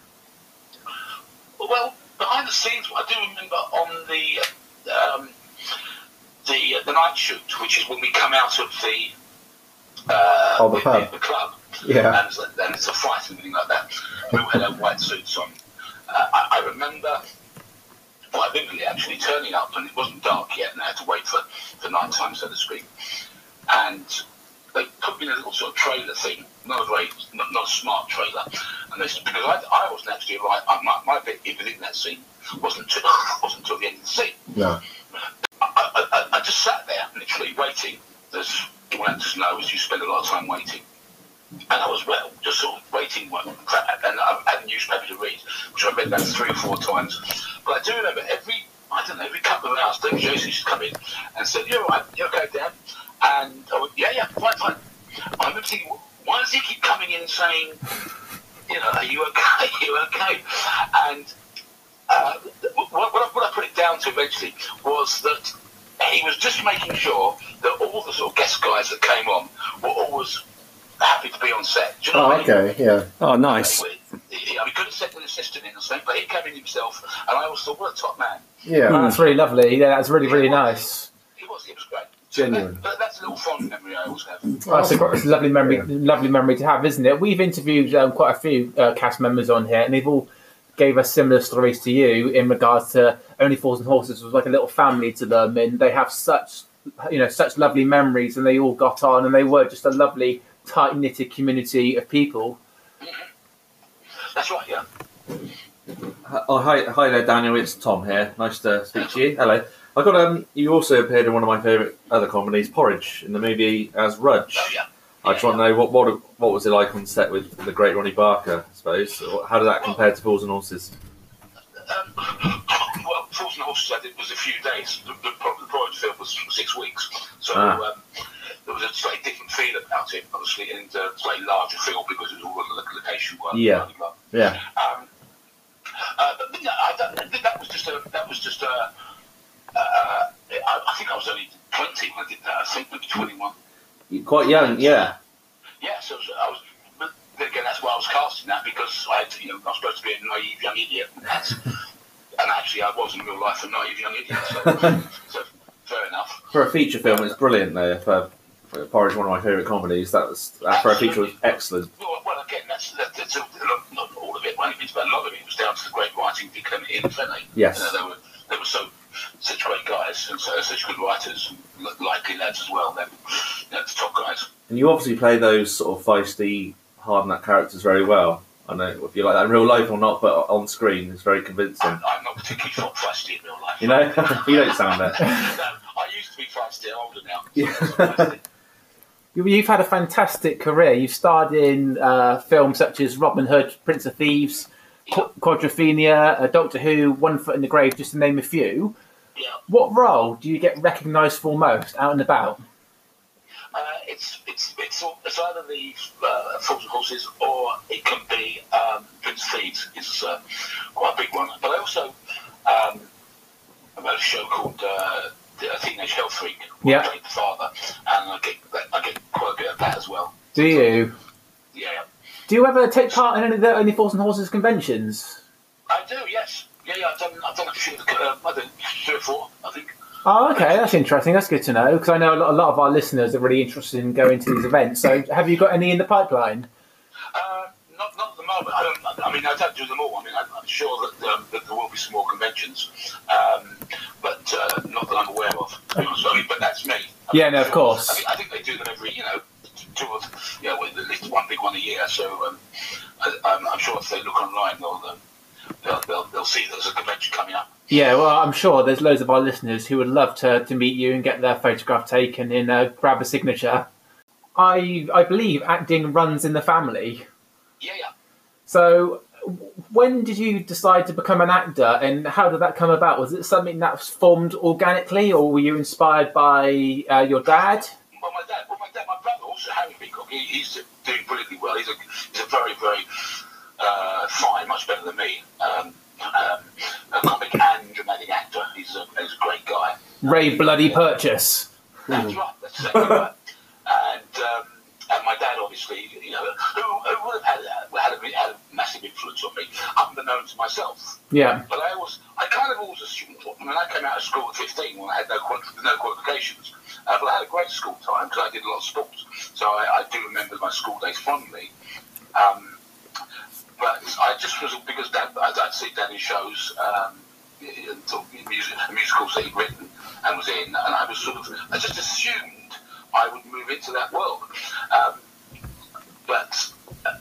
Well, behind the scenes, I do remember on the night shoot, which is when we come out of the club. Yeah. And it's a fight and everything like that. We all had our white suits on. I remember quite vividly actually turning up, and it wasn't dark yet, and I had to wait for night time, so to speak. And they put me in a little sort of trailer thing, not a smart trailer. And because I wasn't actually right, my bit within that scene wasn't until the end of the scene. No. I just sat there, literally waiting. As all actors know, is you spend a lot of time waiting. And I was, just sort of waiting, and I had a newspaper to read, which I read about 3 or 4 times. But I do remember every couple of hours, David Jason used to come in and said, "You're all right, you okay, Dan?" And I went, yeah, fine. I remember thinking, why does he keep coming in and saying, "Are you okay? Are you okay?" And what I put it down to eventually was that he was just making sure that all the sort of guest guys that came on were always happy to be on set. Do you know what I mean? Okay, yeah. Oh, nice. He could have sent an assistant in or something, but he came in himself, and I always thought, what a top man. Yeah. That's really lovely. Yeah, that's really, really nice. It was great. Genuine. But that's a little fond memory I always have. Oh, it's a lovely memory to have, isn't it? We've interviewed quite a few cast members on here, and they've all gave us similar stories to you in regards to Only Fools and Horses was like a little family to them, and they have such lovely memories, and they all got on, and they were just a lovely tight-knitted community of people. That's right, yeah. Hi there, Daniel. It's Tom here. Nice to speak to you. Hello. I got you also appeared in one of my favourite other comedies, Porridge, in the movie as Rudge. Oh, yeah. I just want to know what was it like on set with the great Ronnie Barker, I suppose. How did that compare to Fools and Horses? Well, Fools and Horses I did was a few days. The Porridge film was 6 weeks. So there was a slightly different feel about it, obviously, and a slightly larger feel because it was all location work. Yeah. Yeah. But no, that was just a. I think I was only 20 when I did that. I think maybe 21. Quite young, yeah. Yeah, so I was. But naive young idiot. And actually, I was in real life a naive young idiot. So fair enough. For a feature film, it's brilliant though. For Porridge, one of my favourite comedies. For a feature, was excellent. Well, again, that's not all of it, but a lot of it was down to the great writing of Clement and Fenny. Yes. They were such great guys and such good writers, and likely lads as well. They're the top guys. And you obviously play those sort of feisty, hard-nut characters very well. I know if you like that in real life or not, but on screen, it's very convincing. I'm not particularly feisty in real life. You know, you don't sound it. No, I used to be feisty. I'm older now. So You've had a fantastic career. You've starred in films such as Robin Hood, Prince of Thieves, Quadrophenia, Doctor Who, One Foot in the Grave, just to name a few. yeah. What role do you get recognised for most out and about? It's either the Fools and Horses or it can be Prince of Thieves. It's quite a big one. But I also about a show called Teenage Health Freak. Where I played the father, and I get quite a bit of that as well. Do you? Yeah. Do you ever take part in any Fools and Horses conventions? I do, yes. Yeah, I've done a few. I did 3 or 4, I think. Oh, okay, that's interesting. That's good to know, because I know a lot of our listeners are really interested in going to these events. So, have you got any in the pipeline? Not at the moment. I don't do them all. I'm sure that there will be some more conventions, but not that I'm aware of. To be honest. But that's me. No, of course. I think they do them every, 2 or at least one big one a year. So I'm sure if they look online, they'll see there's a convention coming up. Yeah, well, I'm sure there's loads of our listeners who would love to meet you and get their photograph taken and grab a signature. I believe acting runs in the family. Yeah. So, when did you decide to become an actor, and how did that come about? Was it something that was formed organically, or were you inspired by your dad? Well, my brother also, Harry Peacock, he's doing brilliantly well. He's a very, very fine, much better than me. A comic and dramatic actor. He's a great guy. Ray Bloody Purchase. That's right. That's exactly right. And my dad, obviously, who would have had a massive influence on me, unbeknown to myself. Yeah. But I kind of always assumed. I came out of school at 15 when I had no qualifications. But I had a great school time because I did a lot of sports. So I do remember my school days fondly. But I just was, because I'd see Dad in shows, musicals that he'd written and was in, and I just assumed I would move into that world. But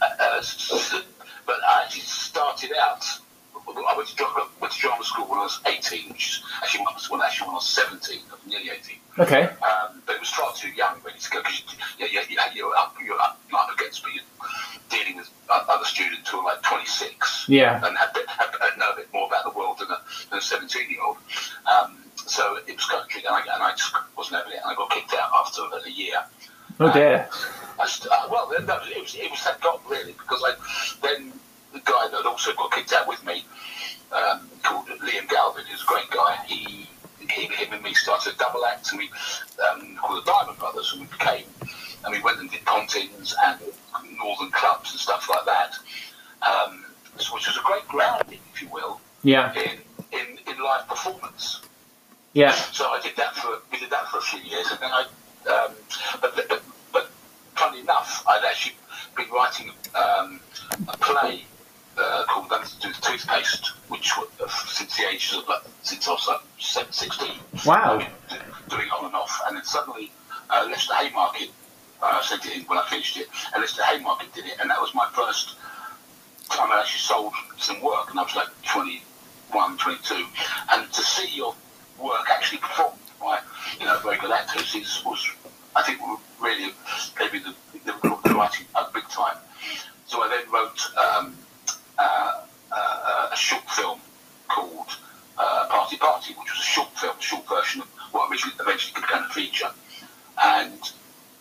I actually started out. I went to drama school when I was 18, which is actually when I was 17, I was nearly 18. Okay. But it was far too young really to go, because you're up against, but you're dealing with other students who are like 26. Yeah. And know a bit more about the world than a 17-year-old. So it was kind of tricky, and I just wasn't having it, and I got kicked out after a year. Oh dear. It was that God really, because then the guy that also got kicked out with me, called Liam Galvin, who's a great guy, him and me started a double act, and we called the Diamond Brothers, and we went and did Pontins and Northern clubs and stuff like that, which was a great grounding, if you will, Yeah. in live performance. Yeah. So we did that for a few years, and then but funny enough, I'd actually been writing a play called Nothing to Do with Toothpaste, which since I was like 16. Wow. I've been doing it on and off, and then suddenly Leicester Haymarket sent it in when I finished it, and Leicester Haymarket did it, and that was my first time I actually sold some work, and I was like 21, 22, and to see your work actually performed by very good actors was I think really maybe the writing big time. So I then wrote a short film called Party Party, which was a short version of what eventually became a feature, and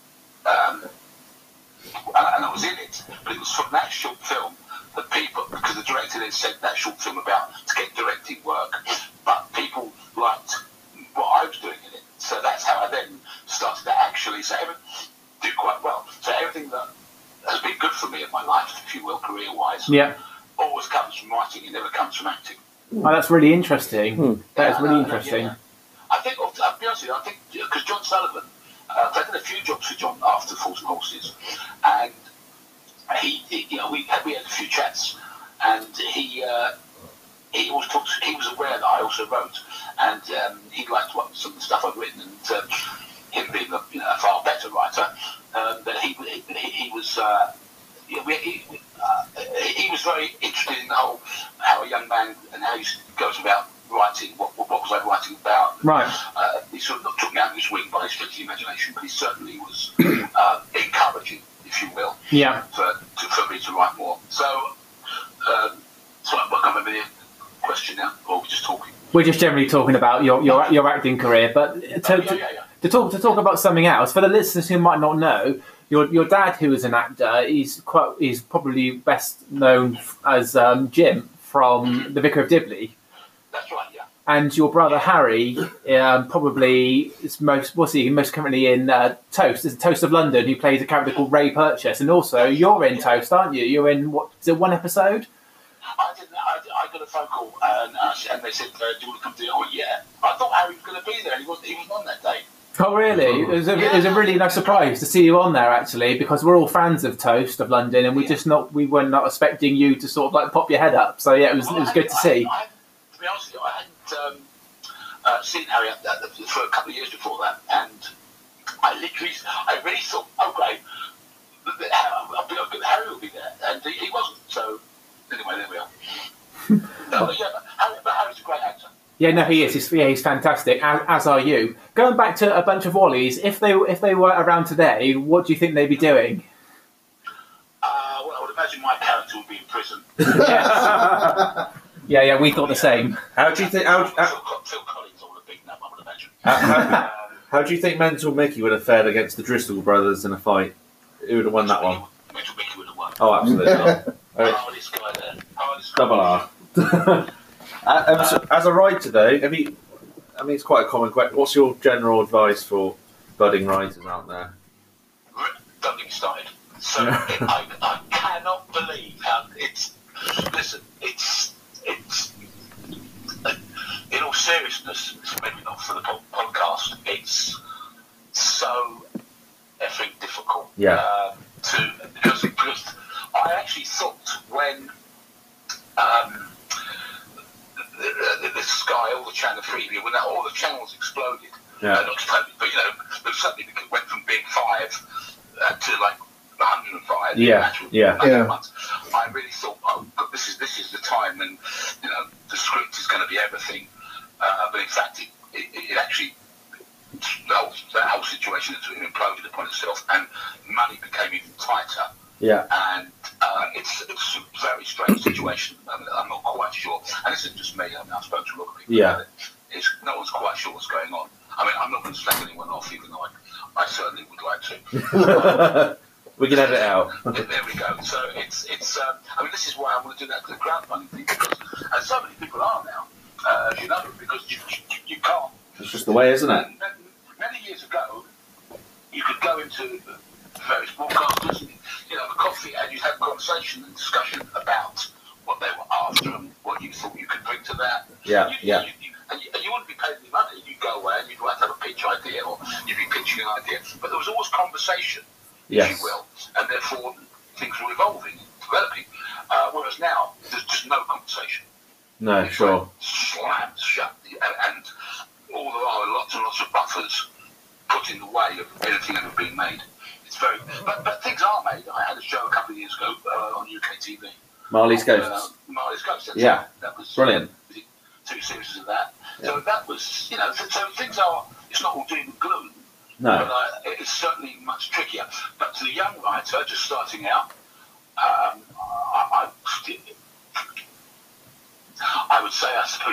I was in it, but it was from that short film that people, because the director then sent that short film about to get directing work, but people liked what I was doing in it. So that's how I then started to actually do quite well. So everything that has been good for me in my life, if you will, career-wise, Yeah. always comes from writing Oh, that's really interesting. That is really interesting. I think, I'll be honest with you, I think, because John Sullivan, I did a few jobs for John after Fools and Horses, and he we had a few chats, and he was aware that I also wrote, and he liked some of the stuff I'd written, and him being a far better writer, that he was very interested in the whole how a young man and how he goes about writing. What was I writing about? Right. He sort of took me under his wing by his stretch of the imagination, but he certainly was encouraging, if you will, for me to write more. So, I can't remember the question now, or we're just talking. We're just generally talking about your acting career, but to talk about something else for the listeners who might not know, your dad, who is an actor, he's probably best known as Jim from The Vicar of Dibley. That's right, yeah. And your brother Harry probably is most currently in Toast. Is Toast of London, who plays a character called Ray Purchase, and also you're in Toast, aren't you? You're in is it one episode? I got a phone call and they said, "Do you want to come to it?" Oh yeah. I thought Harry was going to be there, and he wasn't on that day. Oh really? It was a really nice surprise to see you on there, actually, because we're all fans of Toast of London, and we were not expecting you to sort of like pop your head up. So yeah, it was good to see. To be honest with you, I hadn't seen Harry for a couple of years before that, and I really thought, oh great, Harry will be there, and he wasn't. So anyway, there we are. But Harry's a great actor. Yeah, no, he is. He's fantastic, as are you. Going back to a bunch of Wallies, if they were around today, what do you think they'd be doing? Well, I would imagine my character would be in prison. Yes. yeah, we thought the same. How do you think? Phil Collins would have beaten up, I would imagine. How do you think Mental Mickey would have fared against the Driscoll brothers in a fight? Who would have won that one? Mental Mickey would have won. Oh, absolutely. Hardest guy there. Double R. As a writer, though, it's quite a common question. What's your general advice for budding writers out there? Don't get me started. So I cannot believe how it's. Listen, it's. In all seriousness, maybe not for the podcast. It's so effing difficult. Yeah. Because I actually thought when. The Sky, all the Channel 3, when all the channels exploded, not exploded, but but suddenly it went from being 5 to like 105. Months. I really thought, oh, God, this is the time when the script is going to be everything. But in fact, it actually that whole situation imploded upon itself, and money became even tighter. Yeah. And it's a very strange situation. I'm not quite sure. And this isn't just me. I've spoken to a lot of people about it. No one's quite sure what's going on. I mean, I'm not going to slag anyone off, even though I certainly would like to. We can edit it out. There we go. So it's. I mean, this is why I want to do that crowdfunding thing, because, and so many people are now, as you know, because you can't. It's just the way, isn't it? Many years ago, you could go into various broadcasters and have a coffee, and you'd have a conversation and discussion about what they were after and what you thought you could bring to that. And you wouldn't be paid any money. You'd go away and you'd have a pitch idea, or you'd be pitching an idea. But there was always conversation, if you will, and therefore things were evolving, developing. Whereas now, there's just no conversation. No, it's sure. Like slammed shut, and all there are lots and lots of buffers put in the way of anything ever being made. It's very, but things are made. I had a show a couple of years ago on UK TV. Marley's Ghosts. Marley's Ghosts. That was brilliant. 2 series of that. So that was, so things are. It's not all doom and gloom. No. But it's certainly much trickier. But to the young writer just starting out, I would say, I suppose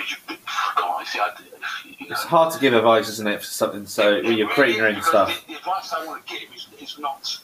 it's hard to give advice, isn't it, for something so when you're creating your own stuff. The advice I want to give is not,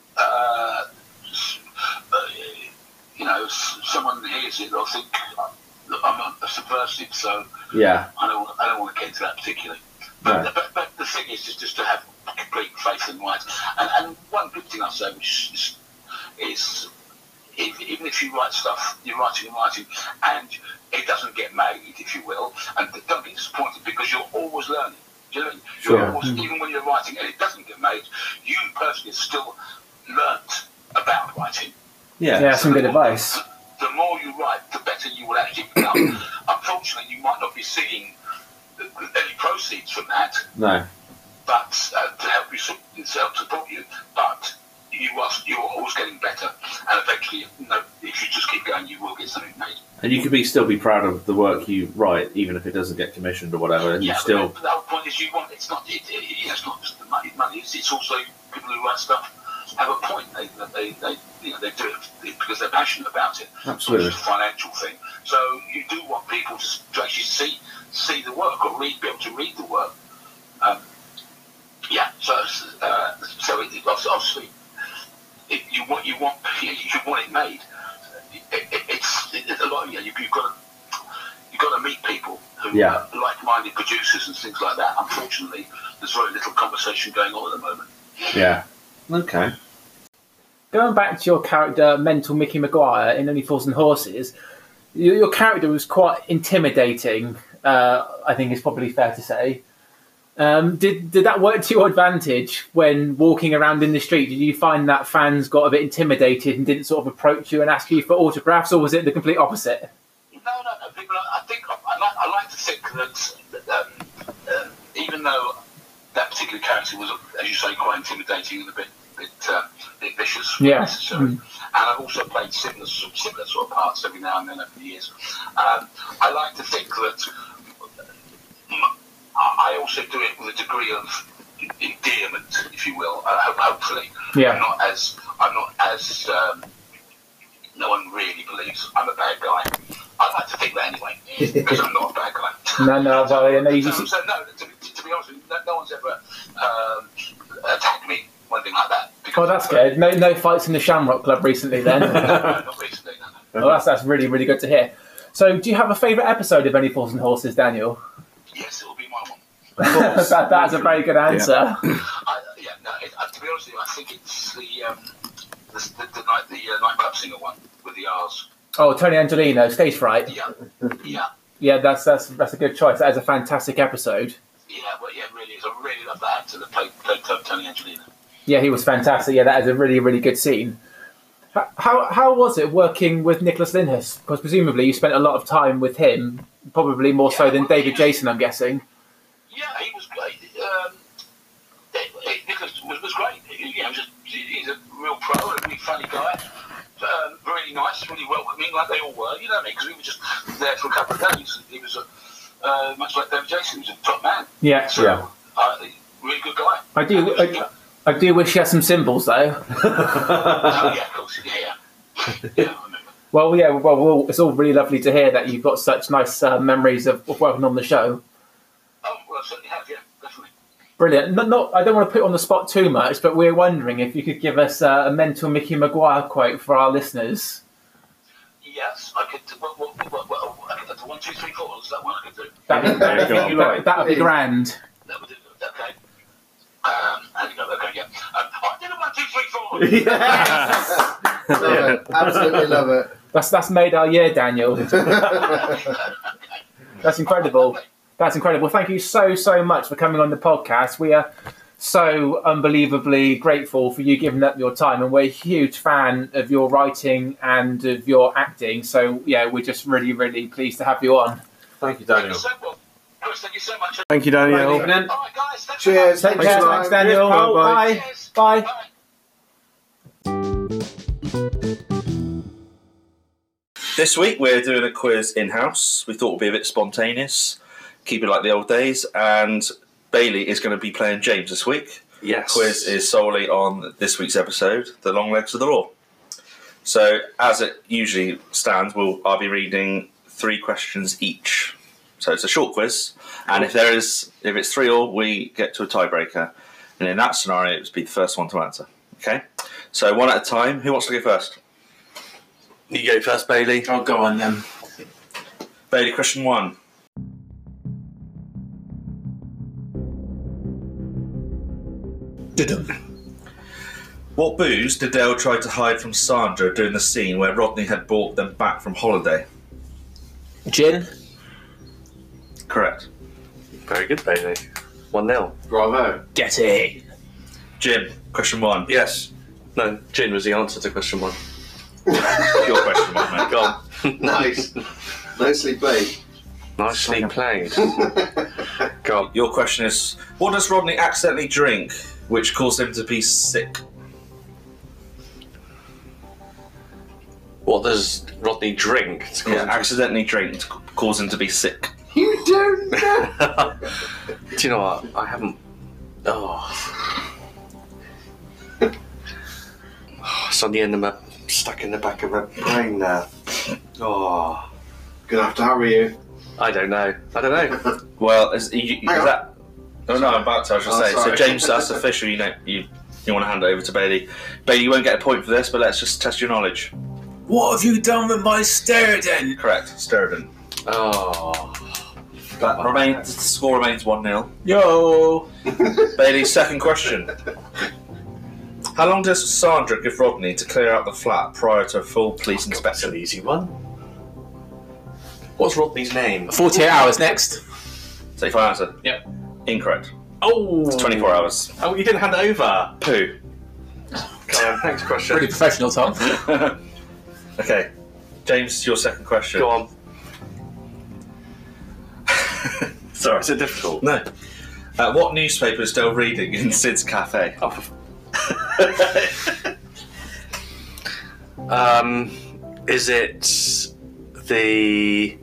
someone hears it, they'll think I'm a subversive, so yeah, I don't want to get into that particularly. But the thing is just to have complete faith in writing. And one good thing I say, which is even if you write stuff, you're writing, and it doesn't get made, if you will, and don't be disappointed because you're always learning. You're always, even when you're writing and it doesn't get made, you personally still learnt about writing. Yeah, some good advice. The more you write, the better you will actually become. Unfortunately, you might not be seeing any proceeds from that. No. But to help support you, but you're always getting better, and eventually, if you just keep going, you will get something made. And you can still be proud of the work you write, even if it doesn't get commissioned or whatever. And Yeah, you still. but the whole point is, it's not just the money. It's also people who write stuff have a point. They do it because they're passionate about it. Absolutely. It's a financial thing. So you do want people to actually see the work or be able to read the work. So obviously, you want it made. It's a lot. You've got to meet people who are like-minded producers and things like that. Unfortunately, there's very little conversation going on at the moment. Yeah. Okay. Going back to your character, Mental Mickey Maguire in Only Fools and Horses, your character was quite intimidating. I think it's probably fair to say. Did that work to your advantage when walking around in the street? Did you find that fans got a bit intimidated and didn't sort of approach you and ask you for autographs, or was it the complete opposite? No. People, I like to think that even though that particular character was, as you say, quite intimidating and a bit vicious, necessary. And I've also played similar sort of parts every now and then over the years. I like to think that I also do it with a degree of endearment, if you will. Hopefully, I'm not as no one really believes I'm a bad guy. I like to think that anyway, because I'm not a bad guy. No, So to be honest with you, no one's ever attacked me or anything like that. Oh, that's good. No fights in the Shamrock Club recently, then. No, not recently. No. Well, that's really, really good to hear. So, do you have a favourite episode of Only Fools and Horses, Daniel? Yes, it will be my one. That's a very good answer. To be honest with you, I think it's the night club singer one with the R's. Oh, Tony Angelino, Stage Fright. Yeah, that's a good choice. That is a fantastic episode. Yeah, it really is. I really love that actor that played Tony Angelino. Yeah, he was fantastic. Yeah, that is a really, really good scene. How was it working with Nicholas Lyndhurst? Because presumably you spent a lot of time with him, probably more so than David Jason, I'm guessing. Yeah, he was great. Nicholas was great. He's a real pro, a really funny guy. Really nice, really welcoming, like they all were. You know what I mean? Because we were just there for a couple of days. He was much like David Jason. He was a top man. Yeah, really good guy. I do wish he had some symbols, though. Oh, yeah, of course. Yeah, I remember. Well, it's all really lovely to hear that you've got such nice memories of working on the show. Oh, well, I certainly have, yeah, definitely. Brilliant. I don't want to put you on the spot too much, but we're wondering if you could give us a Mental Mickey Maguire quote for our listeners. Yes, I could. I could do 1, 2, 3, 4. Is that one I could do? That would be grand. That would do. Okay. How do you go? Okay, yeah. I did a 1, 2, 3, 4. Yes. Love it. Absolutely love it. That's made our year, Daniel. That's incredible. That's incredible. Thank you so much for coming on the podcast. We are so unbelievably grateful for you giving up your time, and we're a huge fan of your writing and of your acting. So, yeah, we're just really, really pleased to have you on. Thank you, Daniel. Thank you so much. Thank you, Daniel. All right, guys. Thanks Cheers. so much. Take care. Thanks, Daniel. Bye. Cheers. Bye. This week we're doing a quiz in-house. We thought it would be a bit spontaneous, keep it like the old days, and Bailey is going to be playing James this week. Yes. The quiz is solely on this week's episode, The Long Legs of the Law. So, as it usually stands, I'll be reading 3 questions each. So it's a short quiz, and if it's 3-all, we get to a tiebreaker. And in that scenario, it would be the first one to answer. Okay? So one at a time. Who wants to go first? You go first, Bailey. I'll go on then. Bailey, question 1. What booze did Dale try to hide from Sandra during the scene where Rodney had brought them back from holiday? Gin. Correct. Very good, Bailey. 1-0. Bravo. Get it. Jim, question 1. Yes. No, gin was the answer to question 1. Your question 1, mate. Go on. Nice. Nicely played. Nicely played. Go on. Your question is, what does Rodney accidentally drink which caused him to be sick? What does Rodney drink? to cause him to- Accidentally drink to cause him to be sick. You don't know. Do you know what? I haven't. Oh. It's on the end of my. Stuck in the back of my brain now. Oh. Gonna have to hurry you. I don't know. Well, is on. that... Oh no, I'm about to, I should say. sorry. So James, that's official, you want to hand it over to Bailey. Bailey, you won't get a point for this, but let's just test your knowledge. What have you done with my Sterden? Correct, Sterden. Oh. The score remains 1-0. Yo. Bailey's second question. How long does Sandra give Rodney to clear out the flat prior to a full police That's inspection? an easy one. What's Rodney's name? 48 hours next. So final answer? Yep. Incorrect. Oh. It's 24 hours. Oh, you didn't hand it over. Poo. Go on, next question. Pretty professional, Tom. Okay. James, your second question. Go on. Sorry. Is it difficult? No. What newspaper is Dale reading in Sid's Cafe? Is it the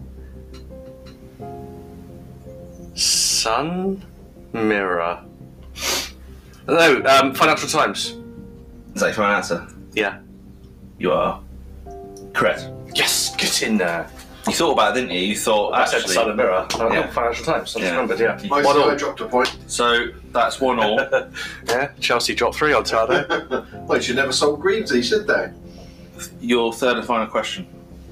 Sun Mirror? No, Financial Times. Is that your final answer? Yeah. You are correct. Yes, get in there. You thought about it, didn't you? You thought I said actually. Sun and Mirror. No, Yeah. not Financial Times. I just Yeah. remembered, yeah. I One see I all. dropped a point. So that's 1-1. Yeah, Chelsea dropped 3 on Tado. Well, you should never sold Greavesy, should they? Your third and final question.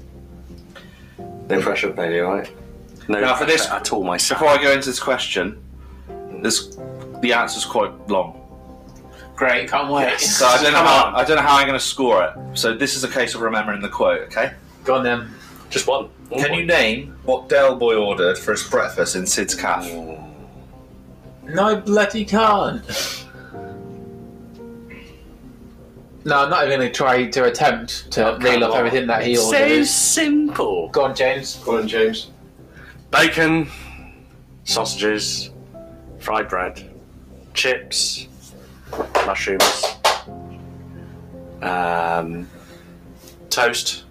No pressure, Bailey, alright? No Now for this- pressure at all, myself. Before I go into this question, the answer's quite long. Great, can't wait. So I don't know how I'm going to score it. So this is a case of remembering the quote. Okay. Go on then. Just one. Can you name what Del Boy ordered for his breakfast in Sid's Cafe? No bloody can't. No, I'm not even going to try to attempt to reel off everything that he So ordered. simple. Go on, James. Go on, James. Bacon, sausages, fried bread, chips, mushrooms, toast,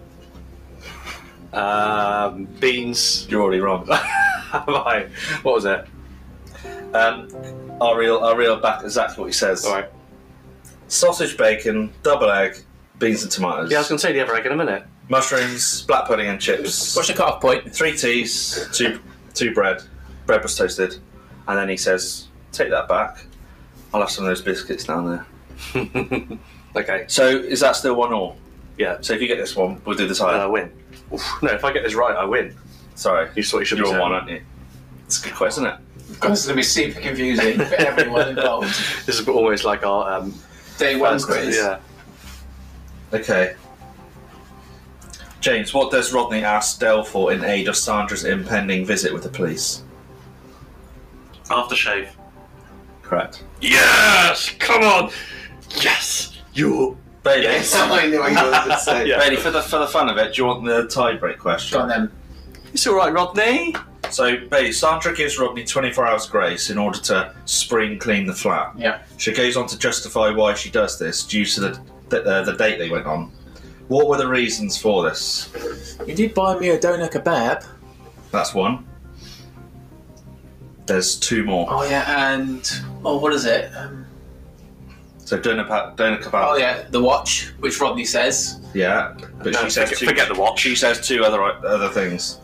beans. You're already wrong. Right. What was it? I'll reel back exactly what he says. Alright. Sausage, bacon, double egg, beans and tomatoes. Yeah, I was going to say the other egg in a minute. Mushrooms, black pudding and chips. What's your cut-off point? 3 teas, two bread. Bread was toasted. And then he says, take that back. I'll have some of those biscuits down there. Okay. So is that still 1-1? Yeah. So if you get this one, we'll do the Then I tie. win. Oof. No, if I get this right, I win. Sorry. You thought you should You're be on saying. 1, aren't you? It's a good question, isn't it? This is going to be super confusing for everyone involved. This is almost like our Day one first- quiz. Yeah. Okay. James, what does Rodney ask Del for in aid of Sandra's impending visit with the police? Aftershave. Correct. Yes! Come on! Yes! You. Bailey, Yes. I knew what you wanted to say. Yeah. Bailey, for the fun of it, do you want the tie-break question? Go on then. It's alright, Rodney. So, Bailey, Sandra gives Rodney 24 hours grace in order to spring clean the flat. Yeah. She goes on to justify why she does this due to the date they went on. What were the reasons for this? You did buy me a doner kebab. That's one. There's 2 more. Oh yeah, and what is it? So doner kebab. Oh yeah, the watch, which Rodney says. Yeah, but No, she says forget the watch. She says 2 other things.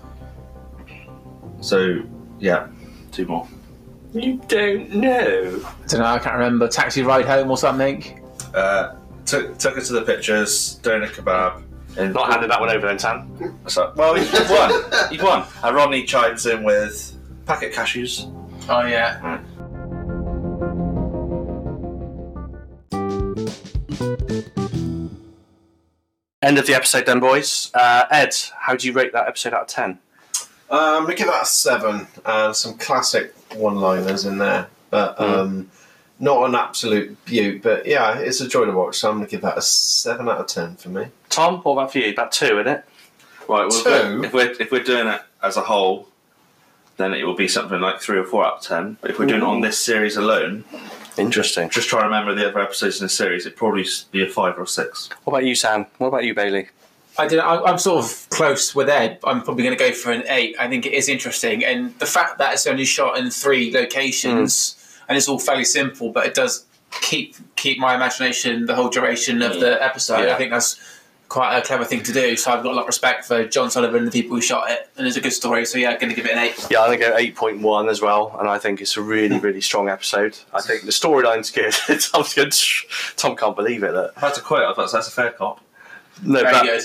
So yeah, 2 more. You don't know. I don't know. I can't remember. Taxi ride home or something. Took her to the pictures. Doner kebab. And Not handed that one over then, Tan. So, well, you've won. You've won. And Rodney chimes in with packet cashews. Oh yeah. End of the episode then, boys. Ed, how do you rate that episode out of 10? I'm going to give that a 7. Some classic one-liners in there, but not an absolute beaut. But yeah, it's a joy to watch, so I'm going to give that a 7 out of 10 for me. Tom, what about for you? About 2, isn't it? Right, well, 2? if we're doing it as a whole, then it will be something like 3 or 4 out of 10. But if we're doing it on this series alone, interesting. Just try to remember the other episodes in the series. It'd probably be a 5 or a 6. What about you, Sam? What about you, Bailey? I'm sort of close with Ed. I'm probably going to go for an 8. I think it is interesting, and the fact that it's only shot in 3 locations and it's all fairly simple, but it does keep my imagination the whole duration of the episode. Yeah. I think that's quite a clever thing to do. So I've got a lot of respect for John Sullivan and the people who shot it, and it's a good story. So yeah, I'm going to give it an 8. Yeah, I'm going to go 8.1 as well, and I think it's a really, really strong episode. I think the storyline's good. Tom's good. Tom can't believe it. If I had to quote, I thought that's a fair cop. No, Very but good.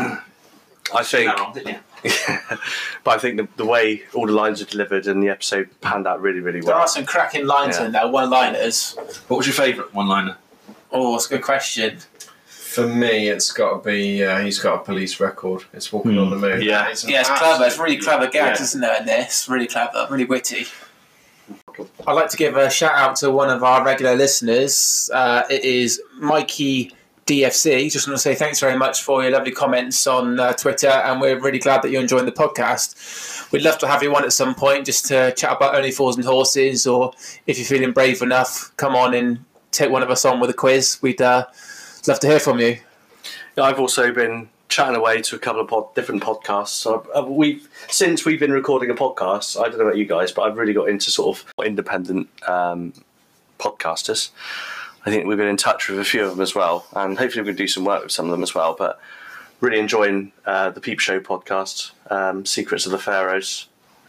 I think, That wrong, didn't you? but I think the way all the lines are delivered and the episode panned out really, really There well. are some cracking lines in there, one-liners. What was your favourite one-liner? Oh, that's a good question. For me, it's got to be he's got a police record. It's Walking on the Moon. Yeah. It's Yeah, it's clever. It's really clever gags, Yeah. isn't it, in this? Really clever, really witty. I'd like to give a shout out to one of our regular listeners. It is Mikey DFC. Just want to say thanks very much for your lovely comments on Twitter, and we're really glad that you're enjoying the podcast. We'd love to have you on at some point just to chat about Only Fools and Horses, or if you're feeling brave enough, come on and take one of us on with a quiz. We'd love to hear from you. I've also been chatting away to a couple of different podcasts. So since we've been recording a podcast, I don't know about you guys, but I've really got into sort of independent podcasters. I think we've been in touch with a few of them as well, and hopefully we can do some work with some of them as well. But really enjoying the Peep Show podcast, Secrets of the Pharaohs,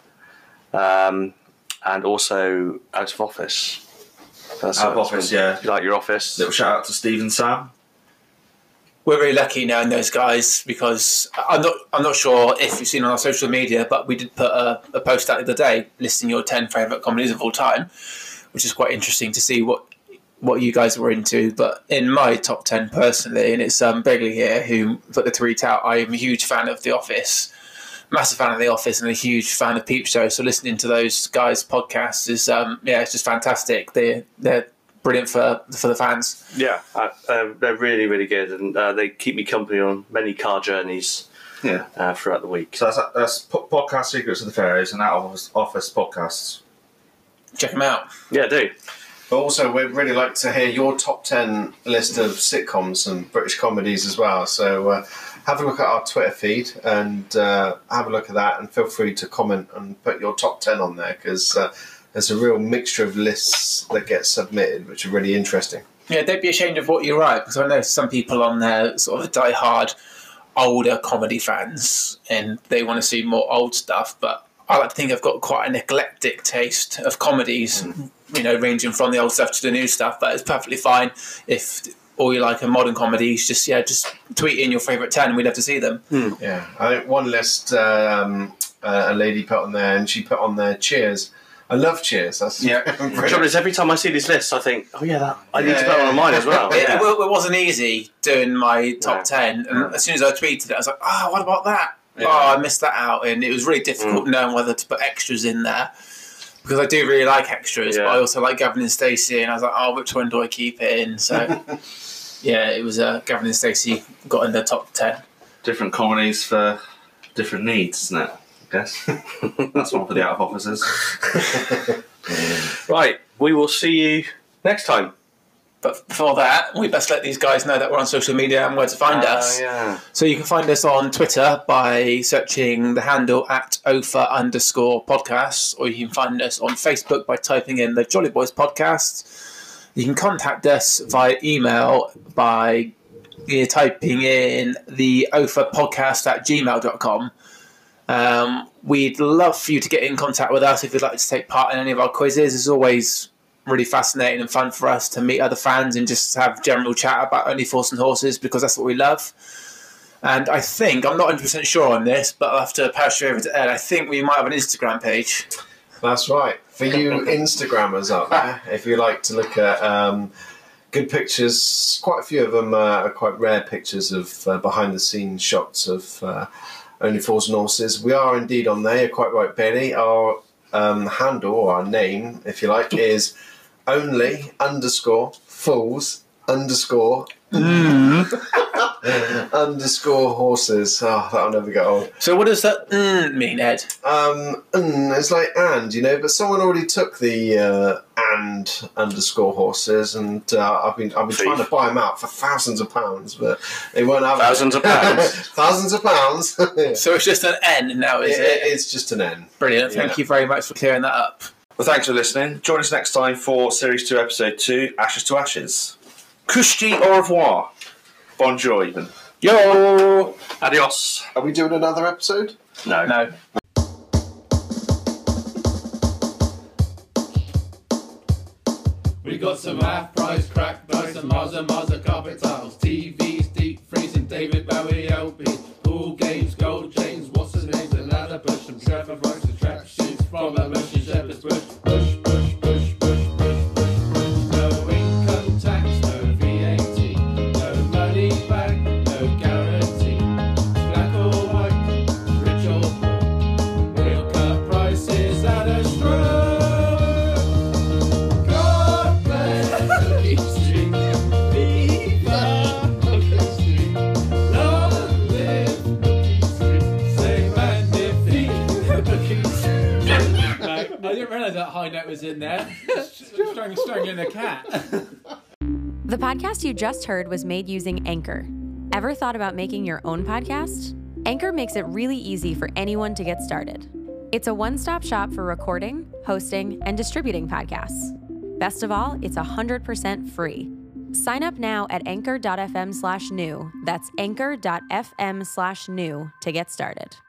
and also Out of Office. Out of Office, yeah. You like your office? Little shout out to Steve and Sam. We're really lucky knowing those guys, because I'm not sure if you've seen on our social media, but we did put a post out the other day listing your 10 favourite comedies of all time, which is quite interesting to see what you guys were into. But in my top 10 personally, and it's Begley here who put the tweet out, I am a huge fan of The Office, massive fan of The Office, and a huge fan of Peep Show. So listening to those guys' podcasts is it's just fantastic. They're brilliant for the fans. Yeah, they're really, really good, and they keep me company on many car journeys throughout the week. So that's podcast Secrets of the Pharaohs and Out of Office podcasts. Check them out. Yeah, do. But also, we'd really like to hear your top 10 list of sitcoms and British comedies as well. So have a look at our Twitter feed and have a look at that, and feel free to comment and put your top 10 on there, because there's a real mixture of lists that get submitted, which are really interesting. Yeah, don't be ashamed of what you write, because I know some people on there sort of die-hard older comedy fans, and they want to see more old stuff, but I like to think I've got quite an eclectic taste of comedies, ranging from the old stuff to the new stuff, but it's perfectly fine if all you like are modern comedies. Just tweet in your favourite 10 and we'd love to see them. Yeah, I think one list a lady put on there, and she put on there Cheers. I love Cheers. That's The trouble is, every time I see these lists, I think, I need to put it on mine as well. It wasn't easy doing my top 10, and as soon as I tweeted it, I was like, what about that? Yeah. I missed that out, and it was really difficult knowing whether to put extras in there, because I do really like extras, but I also like Gavin and Stacey, and I was like, which one do I keep it in? So it was Gavin and Stacey got in the top 10. Different comedies for different needs, isn't it? I guess. That's one for the Out of Officers. Right, we will see you next time. But before that, we best let these guys know that we're on social media and where to find us. Yeah. So you can find us on Twitter by searching the handle @OFA_podcasts, or you can find us on Facebook by typing in the Jolly Boys Podcast. You can contact us via email by typing in the OFApodcast@gmail.com. We'd love for you to get in contact with us if you'd like to take part in any of our quizzes. It's always really fascinating and fun for us to meet other fans and just have general chat about Only Fools and Horses, because that's what we love. And I think, I'm not 100% sure on this, but I'll have to pass you over to Ed. I think we might have an Instagram page. That's right. For you Instagrammers out there, if you like to look at good pictures. Quite a few of them are quite rare pictures of behind-the-scenes shots of Only Fools and Horses. We are indeed on there. You're quite right, Bailey. Our handle, or our name, if you like, is only_fools_ underscore horses. Oh, that'll never get old. So what does that mean, Ed? It's like and, but someone already took the and underscore horses, and I've been trying to buy them out for thousands of pounds, but they won't have Thousands of pounds. Thousands of pounds. So it's just an N now, is it? It's just an N. Brilliant. Thank you very much for clearing that up. Well, thanks for listening. Join us next time for Series 2, Episode 2, Ashes to Ashes. Kushti au revoir. Bonjour, even. Yo! Adios. Are we doing another episode? No. We got some half-price crack dice and Mazda carpet tiles, TVs, deep freezing, David Bowie LP, pool games, gold chains, what's his name, the ladder push, some Trevor Brooks, the track sheets from a Russian Shepherd's Bush, push. No income tax, no VAT, no money back, no guarantee, black or white, rich or poor, we'll cut prices at a stroke. I didn't realise that high note was in there. Strangling a cat. The podcast you just heard was made using Anchor. Ever thought about making your own podcast? Anchor makes it really easy for anyone to get started. It's a one-stop shop for recording, hosting, and distributing podcasts. Best of all, it's 100% free. Sign up now at anchor.fm/new. That's anchor.fm/new to get started.